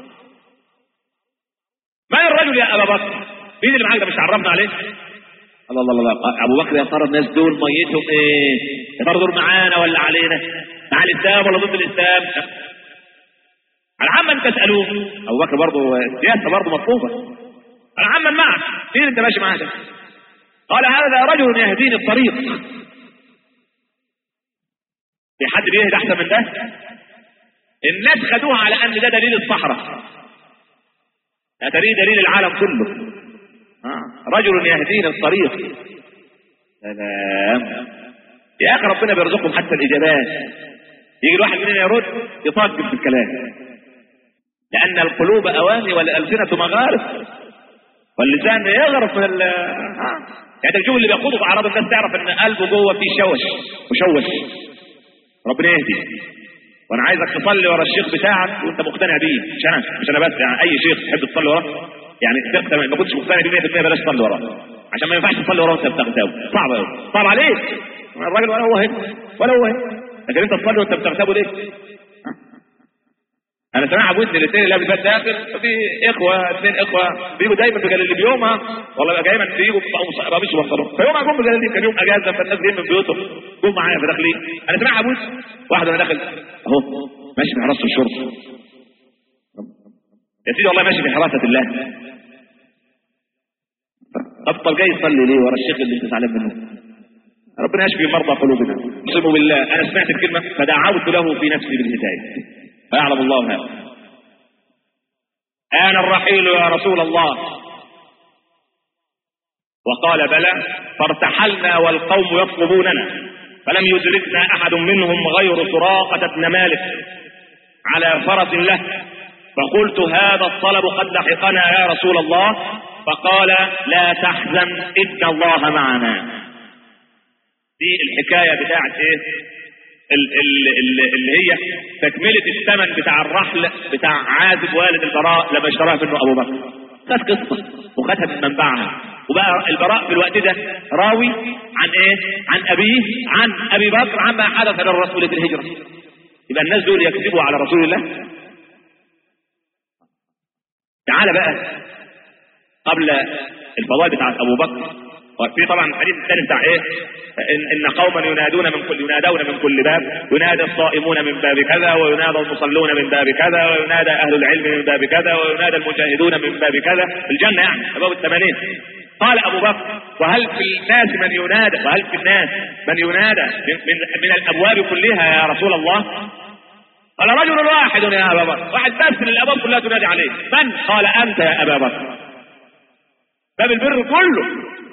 من الرجل يا ابا بكر؟ مين اللي معاك ده؟ مش عرفنا عليه؟ الله الله الله. ابو بكر يا ترى الناس دول ميتهم ايه؟ يا ترى دول معانا ولا علينا؟ مع الاسلام ولا ضد الاسلام؟ على عمن تسالوه. ابو بكر برضه السياسه برضه مطلوبه. على عمن معك مين انت ماشي معاه ده؟ قال هذا رجل يهديني الطريق. في حد بيهدي احسن من ده؟ الناس خدوها على ان ده دليل الصحراء. ده دليل العالم كله. رجل يهديني الطريق. سلام يا اخي. ربنا بيرزقهم حتى الاجابات. يجي الواحد مننا يرد يطاقب بالكلام. لان القلوب اواني والالسنه مغارف واللسان يغرف من يعني تشوف اللي بيقوده في اعراض الناس تعرف ان قلبه جوه فيه مشوش. ربنا يهدي. وانا عايزك تصلي ورا الشيخ بتاعك وانت مقتنع بيه. مش انا بس يعني اي شيخ تحب تصلي وراه يعني ما كنتش مقتنع ب 100% بلاش تصلي وراه، عشان ما ينفعش تصلي وراه وانت بتغتاب، صعب قوي، صعب عليك الراجل ولا هو هنا ولا هو هنا، لكن انت تصلي وانت بتغتابه ليه؟ انا سامع ابو ودني الاثنين اللي قبل فات داخل، في اثنين اخوه بيجوا دايما بجلاليب يومها، والله دايما بيجوا بقميص وبنطلون، فيوم جم بجلاليب، كان يوم اجازه فالناس جايين من بيوتهم جم معايا فداخلين، انا سامع ابو واحد وانا داخل اهو ماشي في حراسه الشرطه، يا سيدي والله ماشي في حراسه الله، ابطل جاي يصلي ليه ورا الشيخ اللي انت زعلان منه؟ ربنا يشفي مرضى قلوبنا، اقسم بالله انا سمعت الكلمه فدعوت له في نفسي بالهدايه، فيعلم الله هذا. آن الرحيل يا رسول الله، وقال بلى، فارتحلنا والقوم يطلبوننا، فلم يدركنا أحد منهم غير سراقة بن مالك على فرس له، فقلت هذا الطلب قد لحقنا يا رسول الله، فقال لا تحزن إن الله معنا. دي الحكاية بتاعت ايه اللي هي تكملة الثمن بتاع الرحل بتاع عازب والد البراء لما اشتراها منه ابو بكر. خد قصة وخدها من منبعها، وبقى البراء في الوقت ده راوي عن ايه؟ عن ابيه، عن ابي بكر، عما حدث للرسول في الهجرة. يبقى الناس دول يكذبوا على رسول الله. تعال بقى قبل الفضائل بتاعت ابو بكر، وفي طبعا الحديث الثاني بتاع ايه؟ ان قوما ينادون من كل باب، ينادى الصائمون من باب كذا، وينادى المصلون من باب كذا، وينادى اهل العلم من باب كذا، وينادى المجاهدون من باب كذا في الجنه، يعني باب الثمانين. قال ابو بكر وهل في الناس من ينادى من الابواب كلها يا رسول الله؟ قال رجل واحد يا ابا بكر، واحد بس من الابواب كلها تنادي عليه، من؟ قال انت يا ابا بكر، باب البر كله.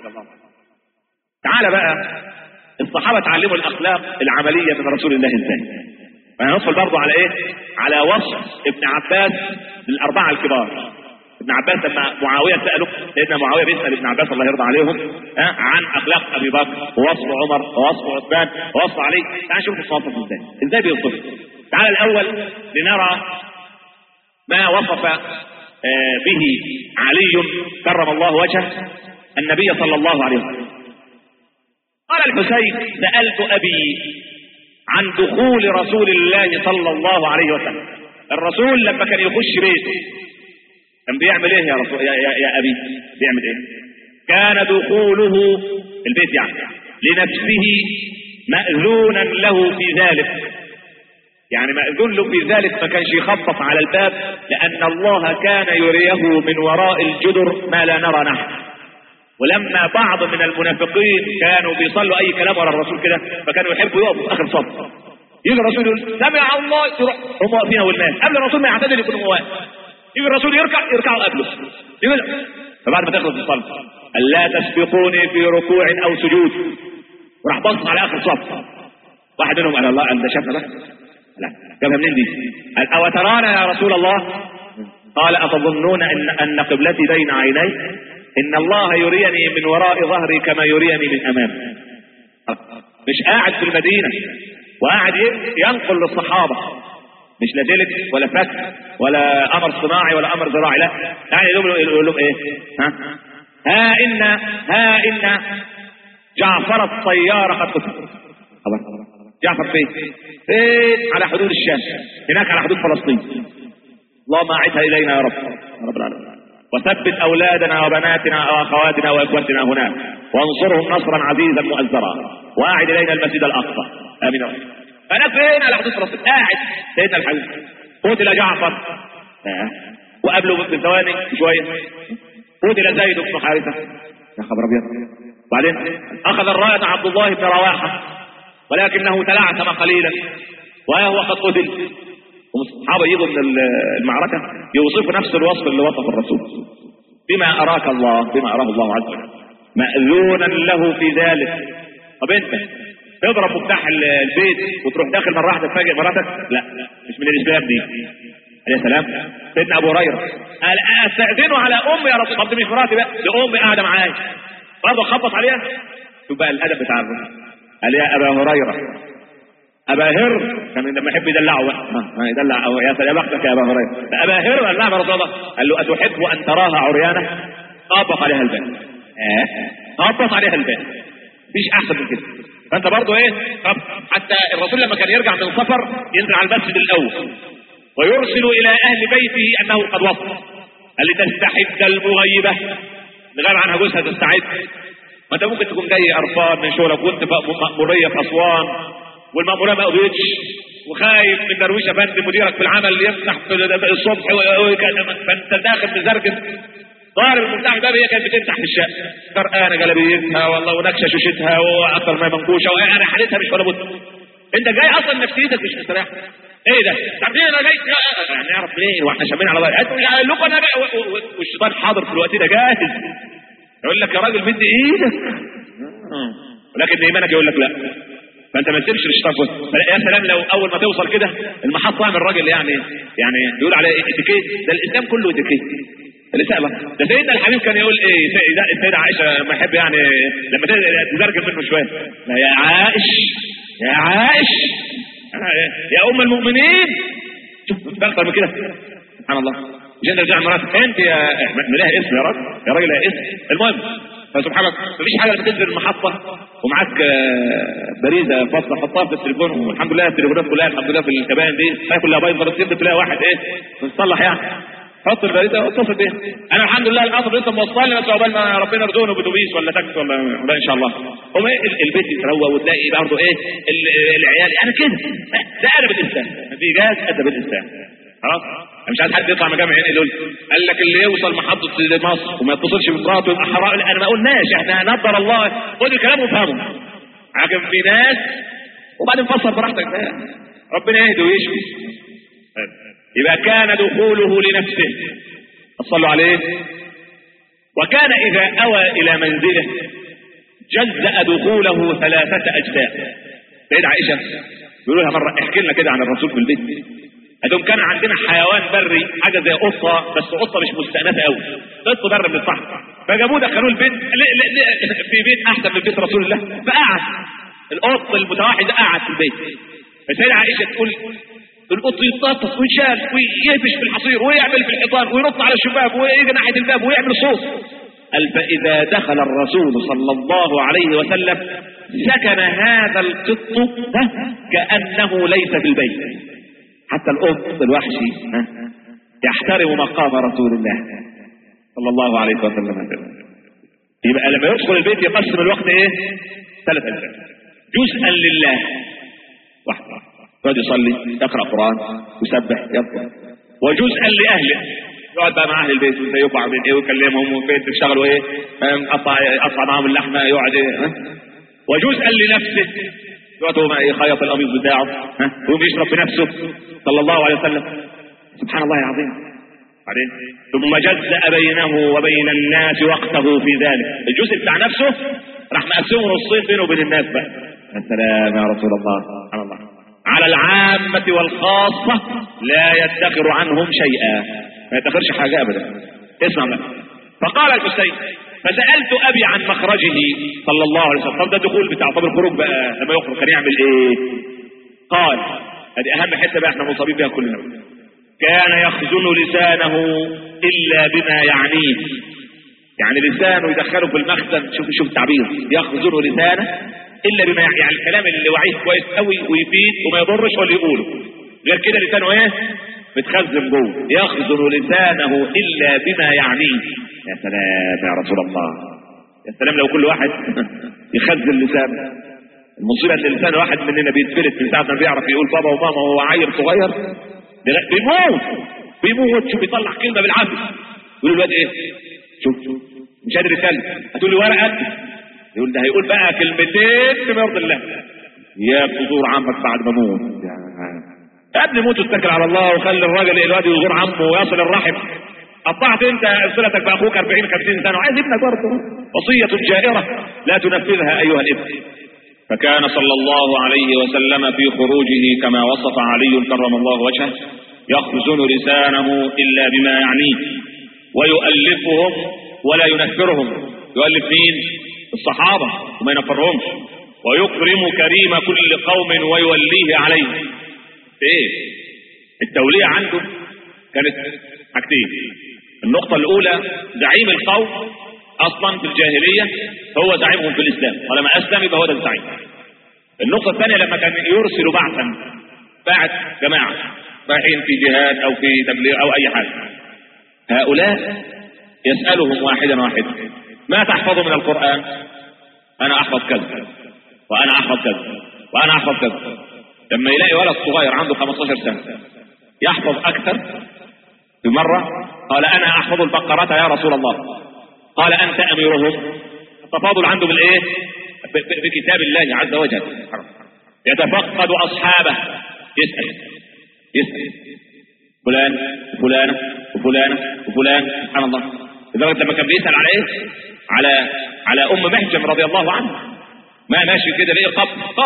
تعال بقى الصحابة تعلموا الأخلاق العملية من رسول الله ازاي. وهندخل برضو على ايه؟ على وصف ابن عباس للأربعة الكبار. ابن عباس لما معاوية سأله، سيدنا معاوية بيسأل ابن عباس الله يرضى عليهم عن أخلاق أبي بكر ووصف عمر ووصف عثمان ووصف علي. تعال نشوف الصفات ازاي بيوصف. تعال الأول لنرى ما وصف به علي كرم الله وجهه النبي صلى الله عليه وسلم. قال الحسين سألت أبي عن دخول رسول الله صلى الله عليه وسلم. الرسول لما كان يخش بيته كان بيعمل ايه يا رسول يا أبي؟ بيعمل ايه؟ كان دخوله البيت يعني لنفسه مأذونا له في ذلك، يعني مأذون له في ذلك، ما كانش يخبط على الباب، لأن الله كان يريه من وراء الجدر ما لا نرى نحن. ولما بعض من المنافقين كانوا بيصلوا اي كلام ورا الرسول كده، فكانوا يحبوا يقفوا في اخر صف، يجي الرسول يقول سمع الله، يروح هم واقفين والناس قبل الرسول ما يعتدل يكونوا واقف، يجي الرسول يركعوا قبله، فبعد ما تخلص الصلاه قال لا تسبقوني في ركوع او سجود، وراح بص على اخر صف. واحد منهم قال الله ده شافنا بقى، لا جابها منين دي؟ قال او ترانا يا رسول الله؟ قال اتظنون ان قبلتي بين عيني؟ إن الله يريني من وراء ظهري كما يريني من أمامي. مش قاعد في المدينة وقاعد ينقل للصحابة، مش لا دلك ولا فك ولا أمر صناعي ولا أمر زراعي، لا يعني يقول لهم إيه؟ ها إن جعفر الطيار قد قتل. جعفر فين على حدود الشام، هناك على حدود فلسطين. اللهم أعدها إلينا يا رب العالمين، وثبت أولادنا وبناتنا وأخواتنا وإخوتنا هناك، وانصرهم نصرا عزيزا مؤزرا، وأعد إلينا المسجد الأقصى. آمين. أنا فين على حدود فلسطين قاعد سيدنا الحبيب، قتل جعفر وقبله بثواني شوية قتل زيد بن حارثة، يا خبر أبيض. بعدين أخذ الراية عبد الله بن رواحة، ولكنه تلعثم قليلا وهو قد قتل. والصحابة يجوا من المعركة يوصفوا نفس الوصف اللي وصف الرسول، بما أراك الله، بما أراه الله عز وجل، مأذونا له في ذلك. طب أنت تضرب مفتاح البيت وتروح داخل مرة واحدة تفاجئ مراتك؟ لا مش من الإسلام دي. عليه السلام. سيدنا أبو هريرة قال أستأذنوا على أمي يا رسول الله. طب دي مش مراتي بقى، دي أمي قاعدة معايا، برضه خبط عليها. شوف بقى الأدب بتاع الرسول. قال يا أبا هريرة ابا هر كان لما يحب يدلعه بقى يدلع يا بختك يا ابا هريره. ابا هر قال نعم يا رسول الله. قال له اتحب ان تراها عريانه؟ طبق عليها الباب. طبق عليها الباب، مفيش احسن من كده. فانت برضه ايه؟ طب حتى الرسول لما كان يرجع من السفر ينزل على المسجد الاول ويرسل الى اهل بيته انه قد وصل. قال لي تستحد المغيبه، نغير عنها جوزها تستعد. ما انت ممكن تكون جاي قرفان من شغلك وانت مأمورية في اسوان والمأمورية ما قضيتش وخايف من درويش افندي مديرك في العمل يفتح في الصبح فانت داخل مزرجم ضارب المفتاح الباب. هي كانت بتفتح في الشقه فرقانه جلابيتها والله ونكشه شوشتها واكثر ما منكوشه وانا حالتها مش ولا بد. انت جاي اصلا نفسيتك مش مستريح. ايه ده؟ عارفين انا جاي يعني نعرف منين واحنا شامين على بعض؟ انتوا مش قايل لكم انا جاي والشيطان حاضر في الوقت ده جاهز يقول لك يا راجل مد ايدك ولكن ايمانك يقول لك لا. فانت ما تسيبش الشيطان. يا سلام لو اول ما توصل كده المحطه من الراجل يعني بيقول عليه اتيكيت. ده الاسلام كله اتيكيت. الاسلام ده سيدنا الحبيب كان يقول ايه؟ السيده عائشه لما يحب يعني لما تزرجم منه شويه لا يا عائش يا عائش يا ام المؤمنين. شوف اكتر من كده سبحان الله. جنة رجع مراتك انت يا لها اسم يا راجل لها اسم. المهم فسبحان الله مفيش حاجه بتنزل المحطه ومعاك بريده فاصله حطها في التليفون والحمد لله التليفونات كلها الحمد لله في الكبان دي هي كلها بايظه بس يمكن تلاقي واحد ايه بنصلح يعني حط البريده واتصل بيها. انا الحمد لله القطر لسه موصلني بس عقبال ما ربنا يرزقنا باتوبيس ولا تاكسي ولا ان شاء الله. هم البيت يتروق وتلاقي برضه ايه العيال يعني كده. ده ادب الاسلام في جاز ادب الاسلام خلاص. مش عايز حد يطلع مجامع هنا يقول قال لك اللي يوصل محطه مصر وما يتصلش بمراته يبقى حرام. انا ما قلناش احنا نقدر الله خد الكلام وفهمه. لكن في ناس وبعدين فسر براحتك ربنا يهدي ويشفي. يبقى كان دخوله لنفسه صلوا عليه. وكان اذا اوى الى منزله جزأ دخوله 3 أجزاء. سيدة عائشه بيقولوا لها مره احكي لنا كده عن الرسول في البيت. ادوم كان عندنا حيوان بري حاجه زي قطه بس قطه مش مستأنفه قوي قط بر من الصحراء فجابوه دخلوه البيت في بيت احسن من بيت رسول الله فقعد القط المتوحد قعد في البيت. فسيدة عائشه تقول القط يتنطط ويشال ويهبش في الحصير ويعمل في الحيطان وينط على الشباك ويجي ناحيه الباب ويعمل صوت. قال فاذا دخل الرسول صلى الله عليه وسلم سكن هذا القط كانه ليس في البيت. حتى القط الوحشي يحترم مقام رسول الله صلى الله عليه وسلم. يبقى لما يدخل البيت يقسم الوقت ايه 3 أجزاء. جزءا لله واحد يقعد يصلي يقرأ قرآن يسبح يذكر. وجزءا لأهله يقعد بقى مع اهل البيت ويزيقوا عاملين ايه ويكلمهم وفين تشتغلوا ايه قطع معاهم اللحمه يقعد ايه. وجزءا لنفسه يقعد هو يخيط القميص بتاعه ويشرب بنفسه صلى الله عليه وسلم. سبحان الله العظيم. بعدين ثم جزأ بينه وبين الناس وقته في ذلك. الجزء بتاع نفسه راح مقسمه نصين بينه وبين الناس بقى. السلام يا رسول الله سبحان الله. على العامة والخاصة لا يدخر عنهم شيئا ما يدخرش حاجة ابدا. اسمع بقى. فقال الحسين فسألت ابي عن مخرجه صلى الله عليه وسلم. طب ده الدخول بتاع طب الخروج بقى لما يخرج كان يعمل ايه؟ قال هذه اهم حته بقى احنا مصابين بها كلنا. كان يخزن لسانه الا بما يعنيه. يعني لسانه يدخله في المخزن. شوف التعبير يخزن لسانه الا بما يعني الكلام اللي وعيه كويس قوي ويفيد وما يضرش هو اللي يقوله. غير كده لسانه ايه؟ متخزن جوه. يخزن لسانه الا بما يعنيه. يا سلام يا رسول الله. يا سلام لو كل واحد يخزن لسانه. المصيبه ان لسان واحد مننا بيتفلت من ساعه ما بيعرف يقول بابا وماما وهو عيل صغير بيموت. شوف بيطلع كلمه بالعافيه يقول الواد ايه؟ شوف مش قادر يتكلم. هتقول لي ورقه يقول ده هيقول بقى كلمتين بما يرضي الله. يا صدور عمك بعد ما موت قبل موت اتكل على الله وخلي الراجل الواد يزور عمه ويصل الرحم. قطعت انت صلتك باخوك 40-50 سنه وعايز ابنك برضه. وصيه جائره لا تنفذها ايها الابن. فكان صلى الله عليه وسلم في خروجه كما وصف علي كرم الله وجهه يخزن لسانه الا بما يعنيه ويؤلفهم ولا ينفرهم. يؤلف مين؟ الصحابه وما ينفرهمش. ويكرم كريم كل قوم ويوليه عليه. ايه التولية عنده؟ كانت حاجتين. النقطة الأولى زعيم القوم أصلا في الجاهلية هو زعيمهم في الإسلام، ولما أسلم يبقى هو ده الزعيم. النقطة الثانية لما كان يرسل بعث جماعة رايحين في جهاد أو في تبليغ أو أي حاجة، هؤلاء يسألهم واحدا ما تحفظ من القرآن؟ أنا أحفظ كذا وأنا أحفظ كذا وأنا أحفظ كذا. لما يلاقي ولد صغير عنده 15 سنة يحفظ أكثر في مرة قال أنا أحفظ البقرة يا رسول الله، قال أنت أميرهم. التفاضل عنده بالإيه؟ بكتاب الله عز وجل. يتفقد أصحابه، يسأل فلان وفلانة وفلانة وفلان، سبحان الله. لدرجة لما كان بيسأل على إيه؟ على أم محجم رضي الله عنها، ما ماشي كده ليه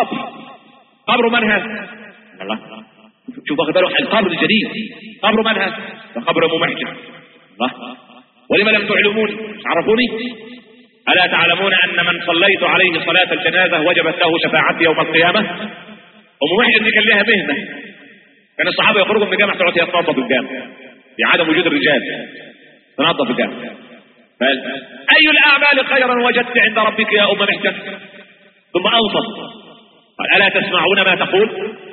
قبر من هذا؟ الله، شوف واخد باله القبر الجديد، قبر من هذا؟ قبر ام محجم. الله، ولما لم تعلموني؟ عرفوني؟ الا تعلمون ان من صليت عليه صلاة الجنازة وجبت له شفاعتي يوم القيامة؟ ام محجم دي كان لها مهنة، كان الصحابة يخرجوا من الجامع تقعد تنظف في الجامع لعدم وجود الرجال، تنظف الجامع. اي الاعمال خيرا وجدت عند ربك يا ام محجم؟ ثم اوصف قال الا تسمعون ما تقول؟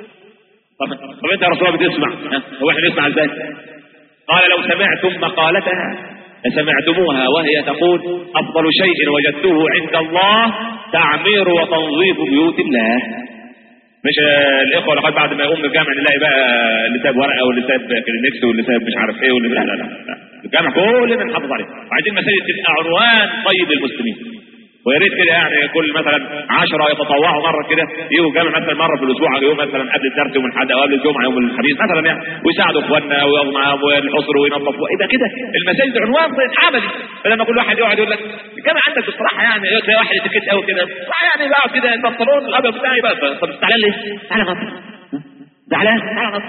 طب انت يا رسول الله بتسمع، هو احنا نسمع ازاي؟ قال لو سمعتم مقالتها لسمعتموها وهي تقول افضل شيء وجدته عند الله تعمير وتنظيف بيوت الله. مش الاخوه لغايه بعد ما يقوم الجامع نلاقي بقى اللي ساب ورقه واللي ساب كلينكس واللي ساب مش عارف ايه واللي لا الجامع كلنا نحافظ عليه، وعايزين المساجد تبقى عنوان طيب للمسلمين. ويا ريت كده يعني كل مثلا 10 يتطوعوا مره كده يجوا الجامع مثلا مره في الاسبوع، يوم مثلا قبل الدرس يوم الاحد او قبل الجمعه يوم الخميس مثلا يعني، ويساعدوا اخواننا ويقفوا معاهم والاسر وينظفوا. ايه ده كده المساجد عنوان عملي، فلما كل واحد يقعد يقول لك الجامع عندك بصراحه يعني تلاقي واحد يتكت قوي كده يعني بقعد كده البنطلون الابيض بتاعي بقى. طب زعلان ليه؟ تعالى غطي، زعلان تعالى غطي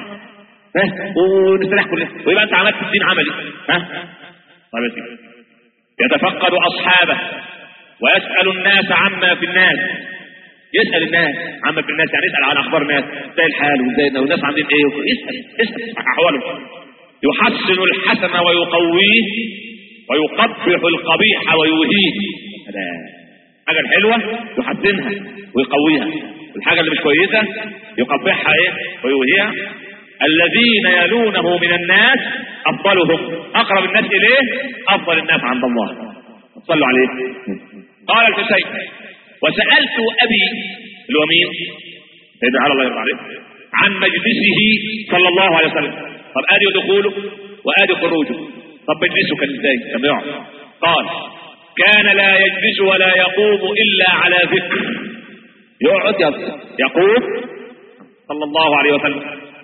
ونستريح كلنا ويبقى انت عملت الدين عملي. طيب يا سيدي، يتفقد اصحابه ويسأل الناس عما في الناس. يسأل الناس عما في الناس يعني يسأل عن اخبار الناس، ازاي الحال وازاي والناس عاملين ايه، يسأل احوالهم. يحسن الحسن ويقويه ويقبح القبيح ويوهيه. الحاجة الحلوة يحسنها ويقويها، والحاجة اللي مش كويسة يقبحها ايه ويوهيها. الذين يلونه من الناس افضلهم، اقرب الناس اليه افضل الناس عند الله. صلوا عليه. قال الحسين وسألت أبي اللي هو مين؟ سيدنا علي الله يرضى عليه عن مجلسه صلى الله عليه وسلم. طب ادي دخوله وادي خروجه، طب مجلسه كان ازاي؟ كان يقعد. قال كان لا يجلس ولا يقوم الا على ذكر. يقعد يقوم صلى الله عليه وسلم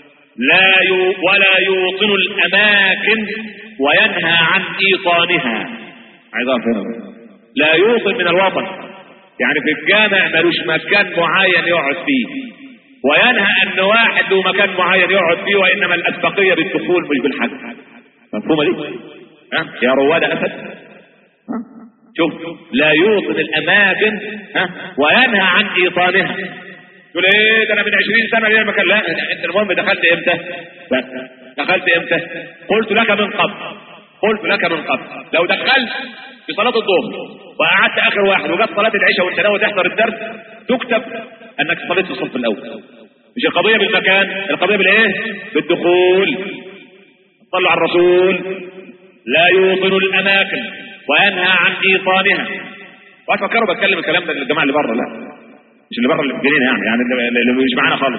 ولا يوطن الاماكن وينهى عن ايطانها. عايز اعرف لا يوطن من الوطن، يعني في الجامع ملوش مكان معين يقعد فيه، وينهى ان واحد له مكان معين يقعد فيه، وانما الاسبقيه بالدخول مش بالحج. مفهومه دي؟ يا رواد اسد. شوف لا يوطن الاماكن وينهى عن ايطانها. تقول ايه ده انا من 20 سنه ليه مكان؟ لا انت المهم دخلت امتى؟ دخلت امتى؟ قلت لك من قبل لو دخلت في صلاة الظهر وقعدت اخر واحد وجت صلاة العشاء وانت ناوي تحضر الدرس تكتب انك صليت في الصف الاول. مش القضية بالمكان، القضية بالايه؟ بالدخول. صلوا على الرسول. لا يوطن الاماكن وينهى عن ايطانها. وهتفكروا بتكلم الكلام ده للجماعة اللي بره، لا مش اللي بره اللي في الجنينة يعني اللي مش معانا خالص.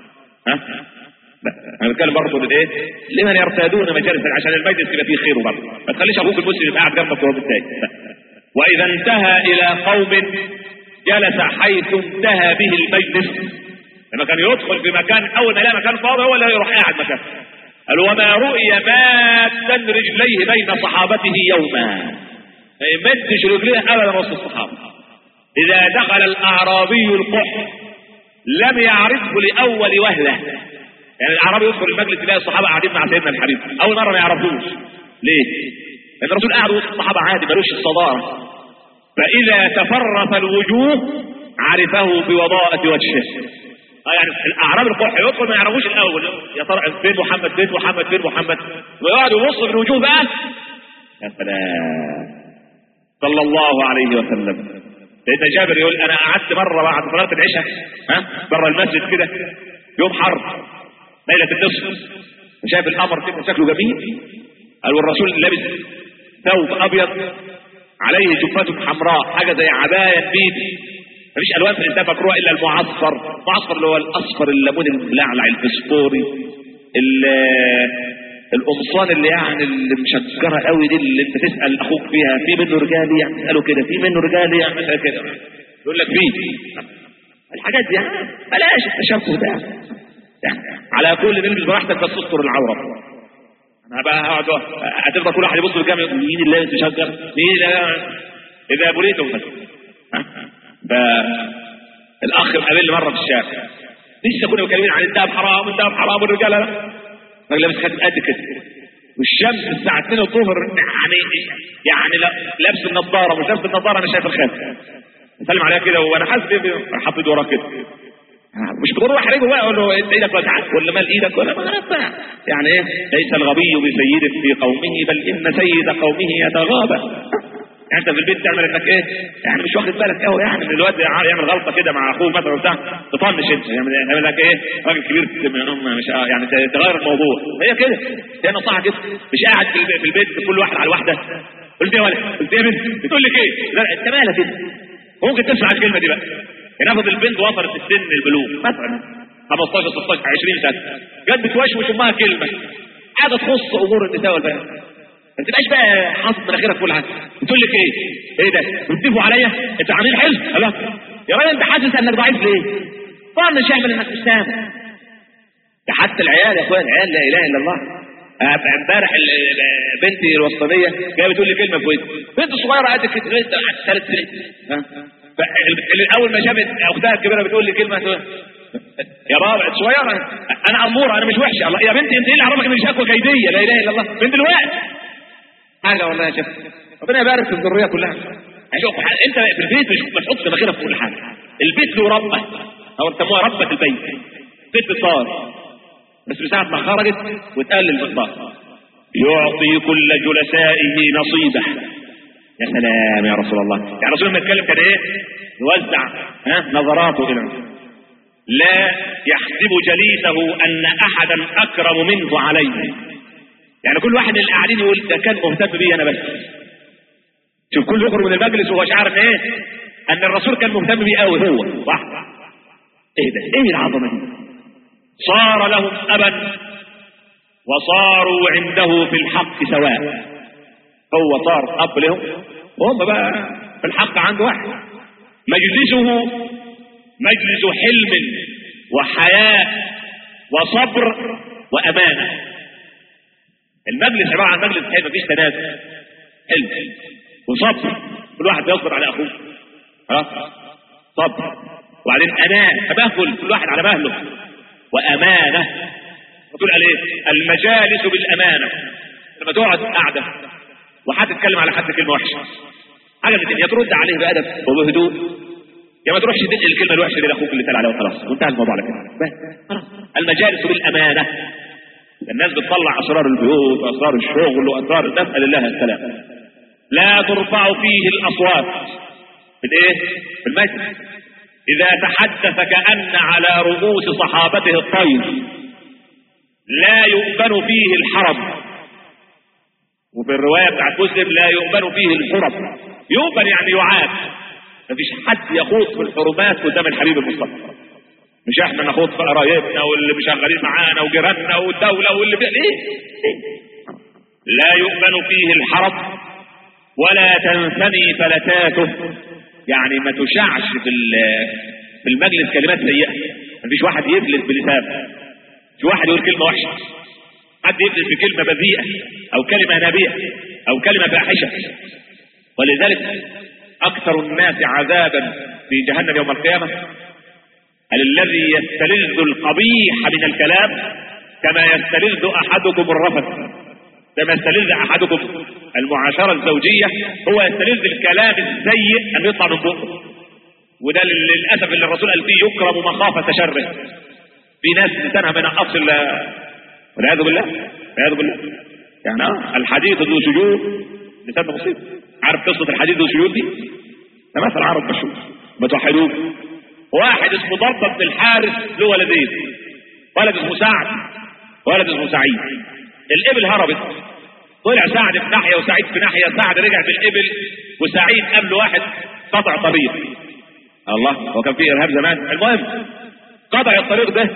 انا بتكلم برضه بالايه؟ لمن يرتادون مجالس عشان المجلس يبقى فيه خير برضه، ما تخليش ابوك المسلم يبقى قاعد جنبك وهو بالتاج. واذا انتهى الى قوم جلس حيث انتهى به المجلس. لما كان يدخل في مكان اول ما يلاقي مكان فاضي هو اللي يروح قاعد مكانه. قال وما رؤي مادا رجليه بين صحابته يوما، ما يمدش رجليه ابدا وسط الصحابه. اذا دخل الاعرابي القح لم يعرفه لاول وهله. يعني الاعرابي يدخل المجلس يلاقي الصحابه قاعدين مع سيدنا الحبيب اول مره ما يعرفوش. ليه؟ لان الرسول قاعد وسط الصحابه عادي ملوش الصداره. فاذا تفرف الوجوه عرفه بوضاءة وجهه. يعني الاعراب القح يدخل ما يعرفوش الاول يا ترى فين محمد، فين محمد، فين محمد، ويقعدوا يبصوا في الوجوه بقى. يا سلام صلى الله عليه وسلم. سيدنا جابر يقول انا قعدت مره بعد صلاه العشاء بره المسجد كده يوم حرب ليله النصف، وشاف القمر كده شكله جميل. قال والرسول لابس ثوب ابيض عليه جفته حمراء، حاجه زي عبايه بيدي، مفيش الوان في الانسان مكروه الا المعصفر. المعصفر اللي هو الاصفر الليمون الملعلع الفسفوري، القمصان اللي يعني اللي مشجره قوي دي اللي انت تسال اخوك فيها في منه رجالي يعني، تساله كده في منه رجالي يعني كده يقول لك فيه الحاجات دي يعني بلاش التشبه ده يعني. على كل نلبس براحتك بس استر العوره. انا بقى هقعد هتفضل كل واحد يبص في الكاميرا مين اللي لابس مشجر مين اذا بريته فالاخ قابلني مره في الشارع لسه كنا متكلمين عن الدهب حرام والدهب حرام والرجاله لا راجل لابس خاتم قد كده والشمس الساعه 2 الظهر يعني لابس النضاره مش لابس النضاره انا شايف الخاتم سلم عليها كده وانا حاسس حاطط وراه كده مش بضر احرجه بقى اقول له انت ايدك ولا مال ايدك ولا ما يعني ايه ليس الغبي بسيد في قومه بل ان سيد قومه يتغاضى. يعني انت في البيت تعمل انك ايه يعني مش واخد بالك قوي يعني ان الواد يعمل غلطه كده مع اخوه مثلا بتاع تطنش انت يعمل لك ايه راجل كبير مش يعني تغير الموضوع. هي كده هي نصيحه كده مش قاعد في البيت كل واحد على واحده قلت يا ولد قلت يا بنت بتقول لك ايه لا انت مالك كده ممكن تسمع الكلمه دي بقى. ناخد البنت وصلت السن البلوغ مثلا 15 16 20 سنه جت بتوشوش امها كلمه قاعده تخص امور النساء والبنات ما تبقاش بقى حاطط مناخيرك كل حاجه بتقول لك ايه ده بتضيفوا عليا انت عاملين حلو لا يا راجل انت حاسس انك ضعيف ليه؟ طبعا مش هعمل انك مش سامع ده حتى العيال يا اخويا العيال لا اله الا الله. امبارح بنتي الوسطانيه جايه بتقول لي كلمه في ودني بنت صغيره قد كده بنت 3 سنين اول ما شافت اختها الكبيره بتقول لي كلمه يا بابا صغيره انا اموره انا مش وحشه الله يا بنتي انت ايه اللي عرفك ان شكوى كيديه لا اله الا الله من دلوقتي حاجه والله يا شيخ ربنا يبارك في الذريه كلها. انت في البيت مش ما تحطش مناخيرك في كل حاجه. البيت له ربه او سموها ربه البيت ست صار بس ساعه ما خرجت وتقلل المقدار يعطي كل جلسائه نصيبه. يا سلام يا رسول الله. يعني رسول الله يتكلم كان ايه يوزع نظراته الى لا يحسب جليسه ان احدا اكرم منه عليه. يعني كل واحد اللي قاعدين يقول ده كان مهتم بي انا بس. شوف كل يخرج من المجلس وهو شعر ايه ان الرسول كان مهتم بي قوي هو صح. ايه ده ايه العظمه دي. صار لهم ابا وصاروا عنده في الحق سواء. هو صار اب لهم وهم بقى في الحق عنده واحد. مجلسه مجلس حلم وحياء وصبر وامانه. المجلس عباره عن مجلس حلم مفيش تنازل حلم وصبر كل واحد يصبر على اخوه صبر وبعدين امان تباهل كل واحد على مهله وامانه. تقول عليه المجالس بالامانه. لما تقعد قاعده وحد يتكلم على حد كلمه وحشه حاجه يا ترد عليه بادب وبهدوء يا ما تروحش تنقل الكلمه الوحشه دي لاخوك اللي اتقال عليه وخلاص وانتهى الموضوع على كده. المجالس بالامانه. الناس بتطلع اسرار البيوت واسرار الشغل واسرار نسال الله السلام. لا ترفع فيه الاصوات بالايه في المجلس. اذا تحدث كأن على رؤوس صحابته الطير. لا يؤمن فيه الحرب. وفي الروايه بتاعت مسلم لا يؤمن فيه الحرب. يؤمن يعني يعاد. مفيش حد يخوض في الحرمات قدام الحبيب المصطفى. مش احنا ناخد في قرايبنا واللي مشغلين معانا وجيراننا والدوله واللي ايه لا يؤمن فيه الحرب ولا تنثني فلتاته. يعني ما تشعش في المجلس كلمات سيئه. مفيش واحد يفلت بلسانه. مش واحد يقول كلمه وحشه. حد يفلت بكلمه بذيئه او كلمه نابيه او كلمه فاحشه. ولذلك اكثر الناس عذابا في جهنم يوم القيامه الذي يستلذ القبيح من الكلام كما يستلذ احدكم الرفث. كما يستلذ احدكم المعاشره الزوجيه هو يستلذ الكلام السيء ان يطلع من بقه. وده للاسف اللي الرسول قال فيه يكرم مخافه شره. في ناس لسانها ما ينقصش الا والعياذ بالله والعياذ بالله. يعني الحديث ذو سجود لسان مصيب. عارف قصه الحديث ذو سجود دي؟ ده مثل عرب مشهور بتوحدوه. واحد اسمه ضربة بن الحارث له ولدين، ولد اسمه سعد ولد اسمه سعيد. الابل هربت، طلع سعد في ناحيه وسعيد في ناحيه. سعد رجع بالابل وسعيد قبل واحد قطع طريق. الله، هو كان في ارهاب زمان. المهم قطع الطريق ده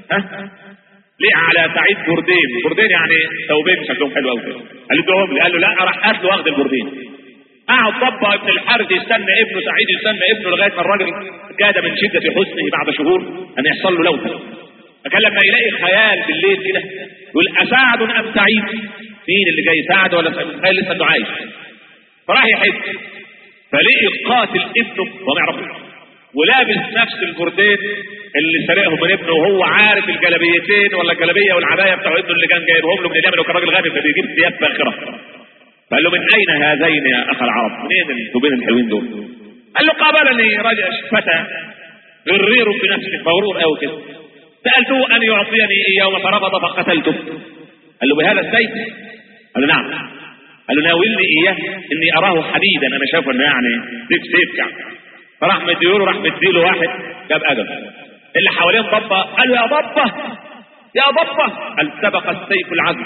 ليه على سعيد بردين يعني ثوبين شكلهم حلو قوي. قال له لا، راح قتله واخد البردين. قعد ضبة ابن الحارث يستنى ابنه سعيد يستنى ابنه لغايه ما الراجل كاد من شده حزنه بعد شهور ان يحصل له لوثه. فكان لما يلاقي خيال بالليل كده يقول اسعد ام سعيد؟ مين اللي جاي، سعد ولا سعيد؟ خيال لسه انه عايش. فراح يحج فلقي قاتل ابنه وما يعرفوش ولابس نفس البردين اللي سرقهم من ابنه، وهو عارف الجلابيتين ولا الجلابيه والعبايه بتاع ابنه اللي كان جايبهم له من اليمن، وكان راجل غني فبيجيب ثياب فاخره. قال له من اين هذين يا اخ العرب؟ منين الثوبين الحلوين دول؟ قال له قابلني رجل فتى غرير بنفسه مغرور قوي كده، سالته ان يعطيني اياه فرفض فقتلته. قال له بهذا السيف؟ قال له نعم. قال له ناولني اياه اني اراه حديدا، انا شايفه انه يعني سيف يعني. فراح مديله، راح مديله واحد جاب اجل. اللي حوالين ضبه قال له يا ضبه يا ضبه. قال سبق السيف العزم.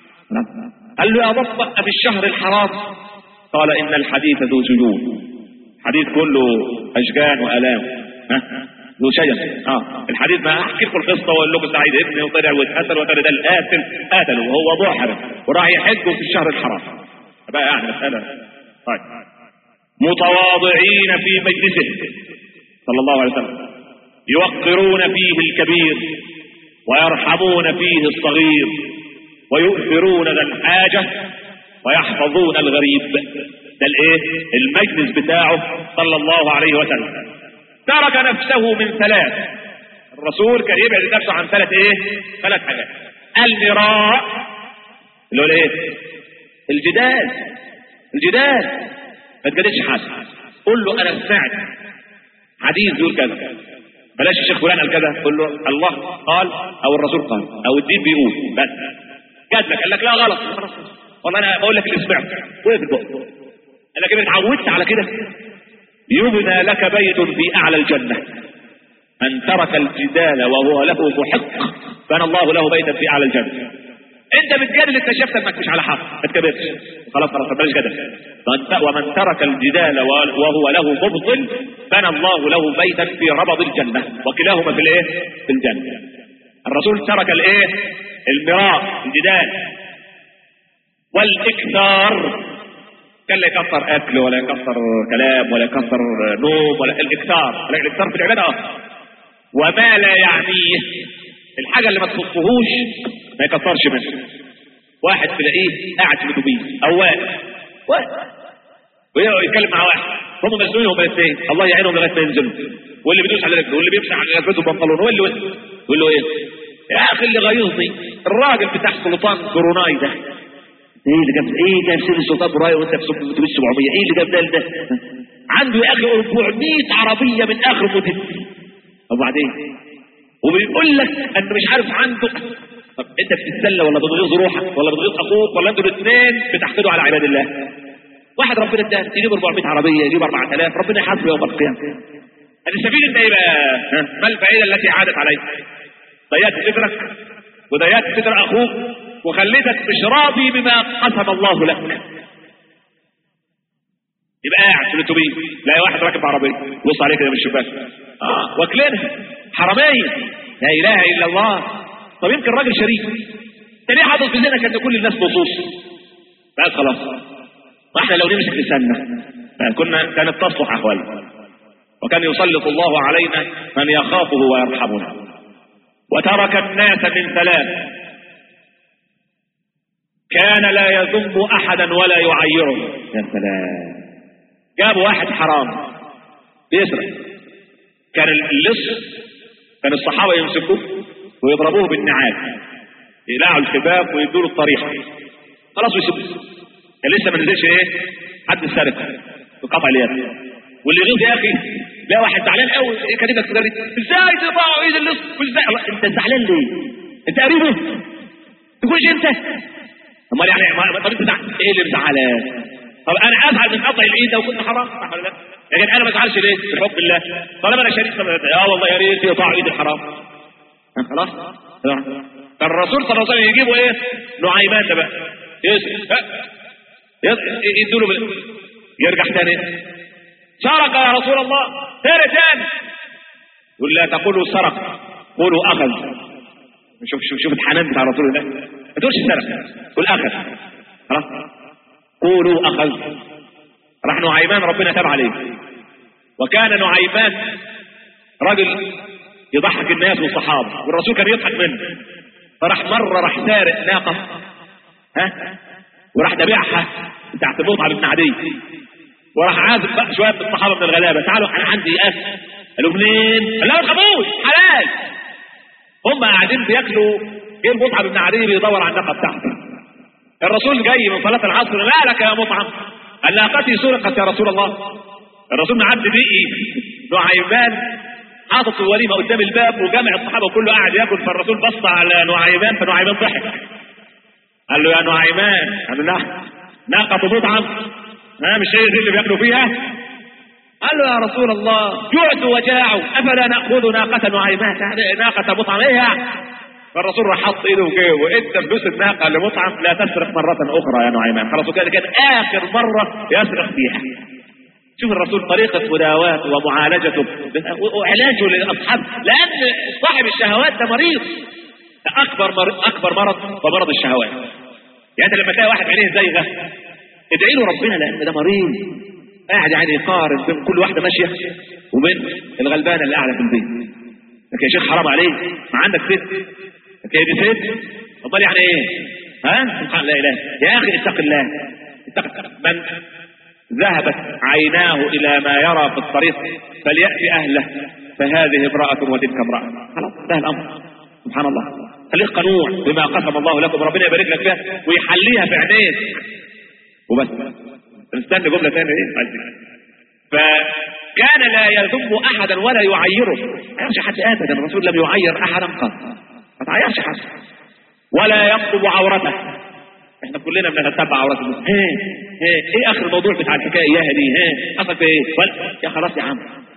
قال له يا ضبه أفي الشهر الحرام؟ قال ان الحديث ذو سجون. حديث كله اشجان والام ذو شجن. الحديث ما احكي لكم القصه واقول لكم سعيد ابني وطلع واتقتل وطلع ده القاتل قتله وهو ضحر وراح يحجه في الشهر الحرام. بقى يعني مساله. طيب متواضعين في مجلسه صلى الله عليه وسلم، يوقرون فيه الكبير ويرحمون فيه الصغير ويؤثرون ذا الحاجة ويحفظون الغريب. ده الايه المجلس بتاعه صلى الله عليه وسلم. ترك نفسه من ثلاث. الرسول كان يبعد نفسه عن ثلاث حاجات. المراء اللي هو الايه؟ الجدال ما تجادلش حد. قول له انا سمعت حديث يقول كذا، بلاش الشيخ فلان قال كذا، قول له الله قال او الرسول قال او الدين بيقول. بس جادلك قال لك لا غلط، خلاص والله انا بقول لك اللي سمعته وقف البق. انا كده اتعودت على كده. يبنى لك بيت في اعلى الجنه. من ترك الجدال وهو له محق بنى الله له بيتا في اعلى الجنه. انت بتجادل اكتشفت انك مش على حق، ما تكبرش خلاص بلاش جدل. ومن ترك الجدال وهو له مبطل بنى الله له بيتا في ربض الجنه، وكلاهما في الايه؟ في الجنه. الرسول ترك الايه؟ المراء الجدال والاكثار. كان لا يكثر اكل ولا يكثر كلام ولا يكثر نوم ولا الاكثار في العباده. وما لا يعنيه، الحاجه اللي ما تخصهوش ما يكثرش منها. واحد تلاقيه قاعد في الاتوبيس او واقف ويتكلم مع واحد، هم مسؤولين هم الاثنين الله يعينهم لغايه ما ينزلوا، واللي بيدوس على رجله واللي بيمسح على غرفته بنطلون يقول له ايه يا اخي اللي غيظني الراجل بتاع سلطان بروناي ده. ايه جاب سير السلطان بروناي وانت في اتوبيس 700؟ ايه اللي جاب ده؟ عنده يا اخي 400 عربيه من اخر موديل. وبعدين وبيقول لك انت مش عارف عنده. طب انت بتتسلى ولا بتغيظ روحك ولا بتغيظ اخوك ولا انتوا الاثنين بتحقدوا على عباد الله؟ واحد ربنا اداه يجيب 400 عربيه يجيب 4000 ربنا يحاسبه يوم القيامه. هتستفيد انت ايه بقى؟ ما الفائده التي عادت عليك؟ ضيعت فكرك وضيعت فكر اخوك وخليتك مش راضي بما قسم الله لك. يبقى قاعد في الاتوبيس لاقي واحد راكب عربيه بص عليه كده من الشباك واكلينها حراميه لا اله الا الله. طب يمكن راجل شريف، انت ليه حاطط في ذهنك ان كل الناس لصوص؟ بس خلاص، واحنا لو نمسك لساننا كانت تصلح احوالنا. وكان يسلط الله علينا من يخافه ويرحمنا. وترك الناس من ثلاث. كان لا يذم احدا ولا يعيره. يا سلام، جابوا واحد حرام بيسرق، كان اللص كان الصحابه يمسكوه ويضربوه بالنعال، يقلعوا الشباك ويدوا له الطريحه خلاص ويسيبوه. كان لسه ما نزلش حد السرقه بقطع اليد. واللي يغيظ يا اخي لا واحد زعلان قوي كاتبك في جريده ازاي تقطعوا ايد اللص وازاي انت زعلان ليه؟ انت قريبه؟ تقولش انت؟ امال يعني طب انت ايه اللي مزعلك؟ طب انا ازعل من قطع الايد لو كنت حرام صح ولا لا؟ لكن انا ما ازعلش ليه؟ بحب الله طالما انا شريك والله يا ريت يقطعوا ايد الحرام خلاص. فالرسول صلى الله عليه وسلم يجيبوا ايه؟ نعيمان ده بقى يدوا له يرجع تاني سرق يا رسول الله تاني يقول لا تقولوا سرق قولوا اخذ. شوف الحنان بتاع رسول الله ما تقولش سرق قول اخذ خلاص قولوا اخذ. راح نعيمان ربنا تاب عليه وكان نعيمان رجل يضحك الناس والصحابه والرسول كان يضحك منه فراح مره راح سارق ناقه وراح دبيعها تحت مطعم بن عدي وراح عازم بقى شويه من الصحابه من الغلابه تعالوا انا عندي اكل قالوا منين؟ قال لا الخبوز حلال. هم قاعدين بياكلوا جه المطعم بن عدي بيدور على الناقه بتاعته. الرسول جاي من صلاه العصر ما لك يا مطعم؟ قال ناقتي سرقت يا رسول الله. الرسول معدي بقي نعيمان حاطط الوليمه قدام الباب وجامع الصحابه كله قاعد ياكل فالرسول بص على نعيمان فنعيمان ضحك قال له يا نعيمان قال له نعم ناقه مطعم مش هي دي اللي بياكلوا فيها؟ قال له يا رسول الله جعت وجاعوا افلا ناخذ ناقه نعيمان ناقه مطعم ايه يعني؟ فالرسول راح حط ايده في جيبه ادى فلوس الناقه لمطعم لا تسرق مره اخرى يا نعيمان. خلاص كده كانت اخر مره يسرق فيها. شوف الرسول طريقه مداواته ومعالجته وعلاجه للاصحاب لان صاحب الشهوات ده مريض. ده اكبر مرض ومرض الشهوات. يعني انت لما تلاقي واحد عينيه زيغه ادعي له ربنا لان ده مريض قاعد يعني يقارن بين كل واحده ماشيه وبين الغلبانه اللي قاعده في البيت. لكن يا شيخ حرام عليك ما عندك ست لكن دي ست امال يعني ايه؟ سبحان لا اله يا اخي اتق الله اتق من ذهبت عيناه الى ما يرى في الطريق فليأتي اهله فهذه امرأة وتلك امرأة. خلاص انتهى الامر. سبحان الله خليك قنوع بما قسم الله لكم ربنا يبارك لك فيها ويحليها في عينيك وبس. نستنى جملة ثانية فكان لا يذم احدا ولا يعيره. ما يعيرش حد ابدا. الرسول لم يعير احدا قط ما تعيرش حد ولا يقطب عورته. احنا كلنا بنتبع عورات المسلم. ايه اخر الموضوع بتاع الحكايه اياها دي؟ قصدك ايه؟ يا خلاص يا عم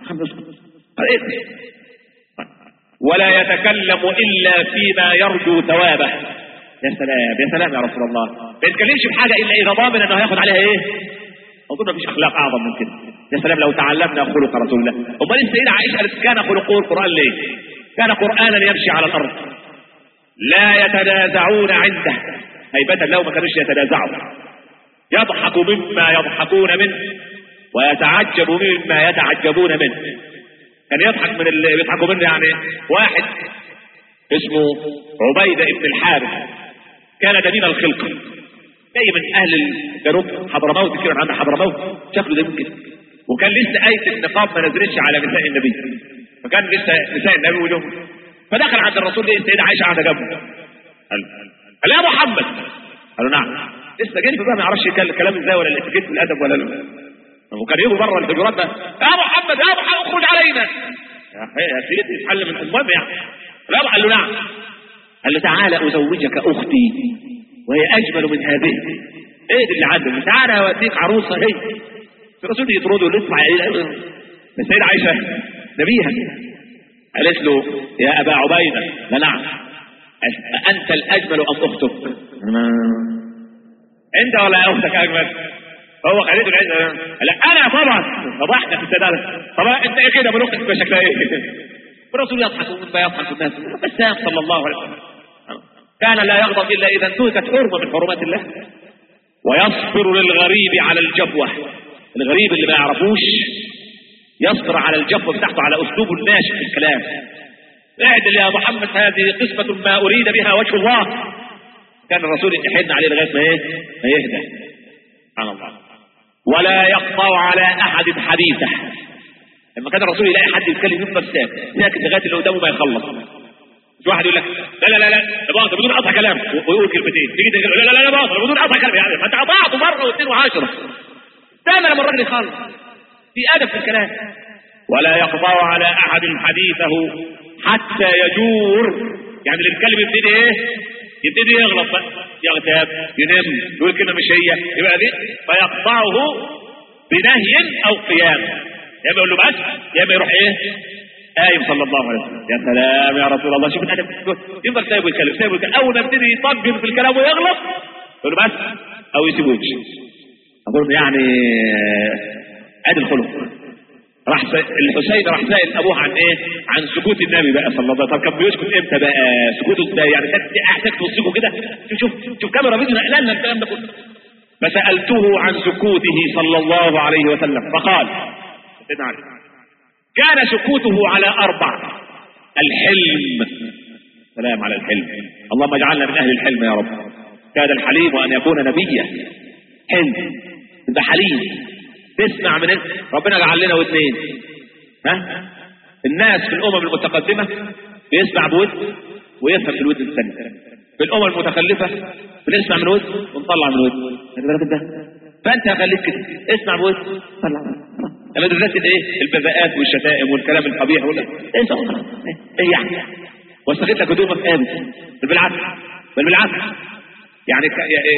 ولا يتكلم الا فيما يرجو ثوابه. يا سلام يا سلام يا رسول الله ما يتكلمش بحاجه الا اذا ضامن انه هياخد عليها ايه؟ اظن مفيش اخلاق اعظم من كده. يا سلام لو تعلمنا خلق رسول الله. امال السيده عائشه قالت كان خلقه القران ليه؟ كان قرانا يمشي على الارض لا يتنازعون عنده هيبة لو ما كانوش يتنازعوا. يضحك مما يضحكون منه ويتعجب مما يتعجبون منه. كان يضحك من اللي بيضحكوا منه. يعني واحد اسمه عبيدة ابن الحارث كان دميم الخلق جاي من اهل الجنوب حضرموت كده عند حضرموت شكله دميم كده وكان لسه آية النقاب ما نزلتش على نساء النبي فكان لسه نساء النبي ولهم فدخل عند الرسول ليه السيدة عائشة قاعدة جنبه قال يا محمد. قالوا نعم. لسه جاي بقى ما يعرفش الكلام ازاي ولا الاتيكيت والادب ولا وكان يجوا بره الحجرات بقى يا محمد اخرج علينا يا سيدي اتحل من امام يعني. لا قال له نعم. قال له تعالى ازوجك اختي وهي اجمل من هذه. ايه اللي عنده؟ تعالى اوديك عروسه هي. الرسول يطرده ويطلع السيدة عائشة نبيها قالت له يا ابا عبيدة لا نعم انت الاجمل ام اختك؟ انت ولا اختك اجمل؟ هو خليته العزة لا انا طبعا فضحنا في السدادة. طبعا انت ايه كده من اختك بشكلها ايه؟ الرسول يضحك ومن يضحك الناس بسام صلى الله عليه وسلم كان لا يغضب الا اذا انتهكت حرمة من حرمات الله ويصبر للغريب على الجفوة. الغريب اللي ما يعرفوش يصبر على الجفوة بتاعته على اسلوبه الناشف في الكلام. اعدل يا محمد هذه قسمة ما اريد بها وجه الله. كان الرسول يحن عليه لغاية ما يهدى. سبحان الله. ولا يقطع على احد حديثه. لما كان الرسول يلاقي حد يتكلم يفضل ساكت لغاية اللي قدامه ما يخلص. مش واحد يقول لك لا باطل بدون قطع كلام ويقول كلمتين تيجي تقول لا باطل بدون قطع كلام يعني ما انت قطعته مره واثنين وعشرة. استنى لما الراجل يخلص في ادب في الكلام. ولا يقطع على احد حديثه حتى يجور. يعني اللي بيتكلم يبتدي ايه؟ يبتدي يغلط بقى، يغتاب، ينم، يقول كلمه مش هي، يبقى دي فيقطعه بنهي او قيام. يا اما يقول له بس، يا اما يروح ايه؟ قايم صلى الله عليه وسلم. يا سلام يا رسول الله، شوف الادب، يفضل سايبه يتكلم. اول ما يبتدي يطبل في الكلام ويغلط يقول له بس، او يسيبه يمشي. اقول يعني ادي الخلق. راح الحسين راح سائل ابوه عن ايه؟ عن سكوت النبي بقى صلى الله عليه وسلم. طب كان بيسكت امتى بقى؟ سكوته ازاي؟ يعني كانت احتاج توصفه كده. شوف كاميرا فيديو نقلنا الكلام ده كله. فسالته عن سكوته صلى الله عليه وسلم فقال: كان سكوته على 4: الحلم. سلام على الحلم، اللهم اجعلنا من اهل الحلم يا رب. كاد الحليم ان يكون نبيا. حلم، تبقى حليم، تسمع من ربنا جعل لنا ودنين. الناس في الامم المتقدمه بيسمع بود ويفهم في الود الثاني. في الامم المتخلفه بنسمع من ود ونطلع من ود. فانت خليك كده، اسمع بود طلع لما تذكر ايه؟ البذاءات والشتائم والكلام القبيح ايه يعني؟ واستغل لك هدومك قابل. بل بالعكس يعني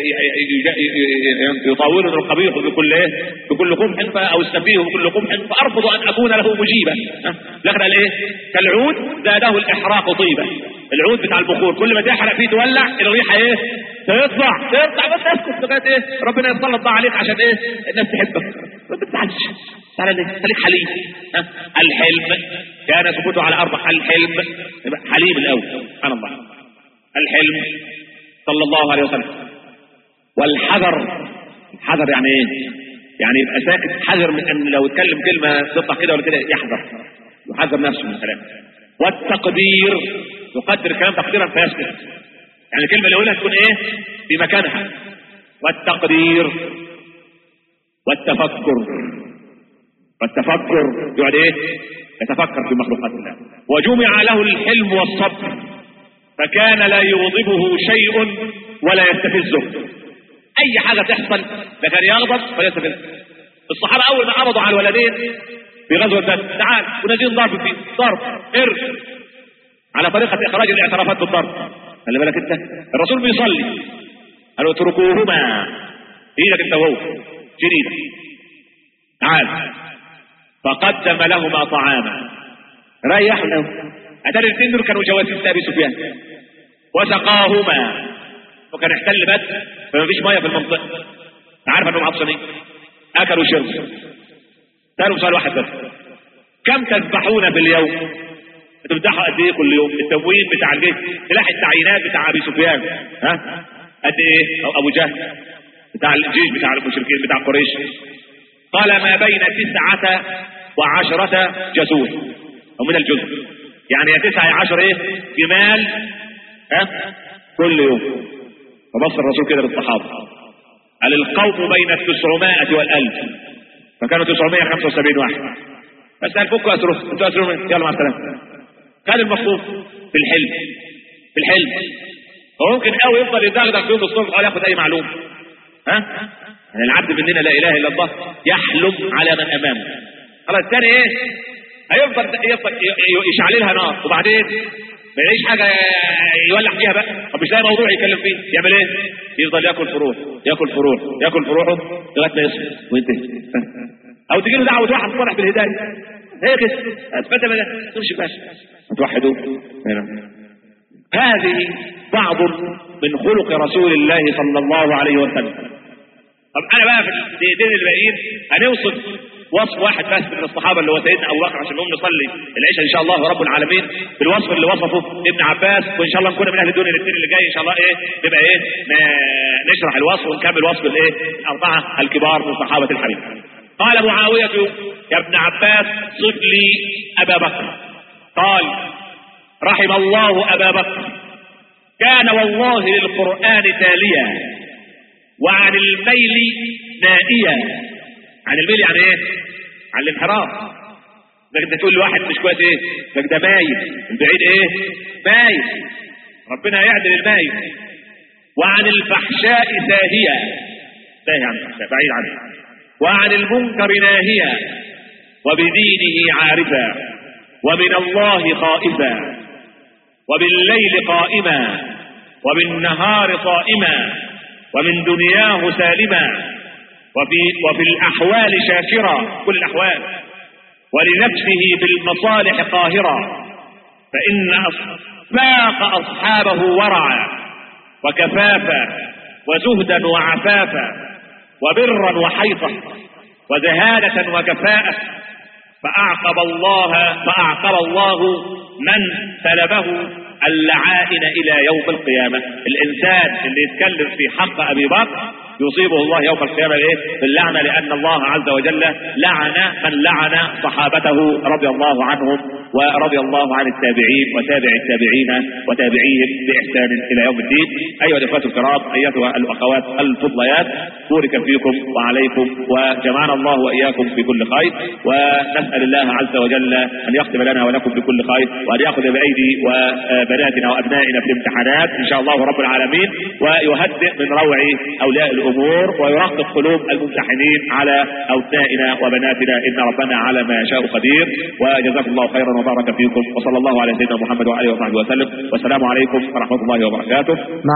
يطاولون القبيح بكل قمح او السفيه بكل قمح فارفض ان اكون له مجيبا. لكن قال ايه؟ كالعود زاده الاحراق طيبه. العود بتاع البخور كل ما تحرق فيه تولع الريحه ايه؟ تطلع بس اسكت لغايه ايه؟ ربنا يسلط بقى عليك عشان ايه؟ الناس تحبك. ما تزعلش، تعالى ليه؟ خليك حليم. الحلم كان سكوته على 4: الحلم، حليم الاول. سبحان الله. الحلم صلى الله عليه وسلم. والحذر. الحذر يعني ايه؟ يعني يبقى ساكت، حذر من ان لو اتكلم كلمه تطلع كده ولا كده يحذر نفسه من الكلام. والتقدير، يقدر الكلام تقديرا فيسكت. يعني الكلمه اللي يقولها تكون ايه؟ في مكانها. والتقدير. والتفكر يقعد ايه؟ يتفكر في مخلوقات الله. وجمع له الحلم والصبر، فكان لا يغضبه شيء ولا يستفزه. اي حاجه تحصل ده كان يغضب ولا يستفز. الصحابه اول ما قبضوا على الولدين في غزوه بدر، تعال ونازلين ضرب فيه، ضرب على طريقه اخراج الاعترافات بالضرب. خلي بالك انت، الرسول بيصلي قالوا اتركوهما، ايدك انت وهو شديد، تعال. فقدم لهما طعاما، ريح له. اتاري الاثنين دول كانوا جواسيس ابي سفيان، وسقاهما. وكان احتل بدر فما فيش ميه في المنطقه، عارف انهم عطشانين، اكلوا وشربوا. سالوا سؤال واحد بس: كم تذبحون في اليوم؟ بتذبحوا قد ايه كل يوم؟ التموين بتاع الجيش، سلاح التعيينات بتاع ابي سفيان قد ايه؟ او ابو جهل بتاع الجيش بتاع المشركين بتاع قريش. قال: ما بين 9 و10 جزور، او من الجزر، يعني يا 9 يا 10 ايه؟ جمال كل يوم. فبص الرسول كده للصحابه قال: القوم بين 900 و1000، فكانوا 975 واحد. بس قال: فكوا اسرهم، انتوا اسرهم، يلا مع السلامه. كان المفروض في الحلم هو ممكن قوي يفضل يدغدغ يوم الصبح ولا ياخد اي معلومه. يعني العبد مننا لا اله الا الله يحلم على من امامه. خلاص الثاني ايه؟ هيفضل يشعللها نار، وبعدين ما يلاقيش حاجه يولع فيها بقى. طب مش لاقي موضوع يتكلم فيه، يعمل ايه؟ يفضل ياكل فروع لغايه ما يصبح وينتهي. او تجي له دعوه واحد صالح بالهدايه، هي كده اتفتى ما تمشي بس توحدوا. هذه بعض من خلق رسول الله صلى الله عليه وسلم. طب انا بقى في الدقيقتين اللي باقيين هنوصف وصف واحد بس من الصحابه اللي هو سيدنا ابو بكر، عشان نقوم نصلي العشاء ان شاء الله رب العالمين بالوصف اللي وصفه ابن عباس. وان شاء الله نكون من اهل الدنيا الاثنين اللي جاي ان شاء الله نبقى نشرح الوصف ونكمل وصف الاربعه الكبار من صحابه الحبيب. قال معاويه: يا ابن عباس صف لي ابا بكر. قال: رحم الله ابا بكر، كان والله للقران تاليا وعن الميل نائيا. عن الميل يعني ايه؟ عن الانحراف. انت تقول لواحد مش كويس ايه؟ ده مايل، البعيد ايه؟ مايل، ربنا يعدل المايل. وعن الفحشاء ساهيا، ساهي عن الفحشاء، بعيد عنه. وعن المنكر ناهيا، وبدينه عارفا، ومن الله خائفا، وبالليل قائما، وبالنهار صائما، ومن دنياه سالما، وفي الأحوال شاكرا كل الأحوال، ولنفسه بالمصالح قاهرا، فإن فاق أصحابه ورعا وكفافا وزهدا وعفافا وبرا وحيطة وزهادة وكفاءة، فأعقب الله من سلبه اللعائن إلى يوم القيامة. الإنسان اللي يتكلم في حق أبي بكر يصيبه الله يوم القيامة باللعنة، لأن الله عز وجل لعن من لعن صحابته رضي الله عنهم ورضي الله عن التابعين وتابع التابعين وتابعيهم بإحسان إلى يوم الدين. أيها الإخوة الكرام، أيتها الأخوات الفضليات، بورك فيكم وعليكم وجمعنا الله وإياكم في كل خير، ونسأل الله عز وجل أن يختم لنا ولكم بكل خير، وأن يأخذ بأيدي وبناتنا وأبنائنا في الامتحانات إن شاء الله رب العالمين، ويهدئ من روع أولياء الأمور، ويرقق قلوب الممتحنين على أبنائنا وبناتنا، إن ربنا على ما يشاء قدير. وجزاكم الله خيرا وبارك فيكم، وصلى الله على سيدنا محمد وعلى اله وصحبه وسلم، والسلام عليكم ورحمة الله وبركاته.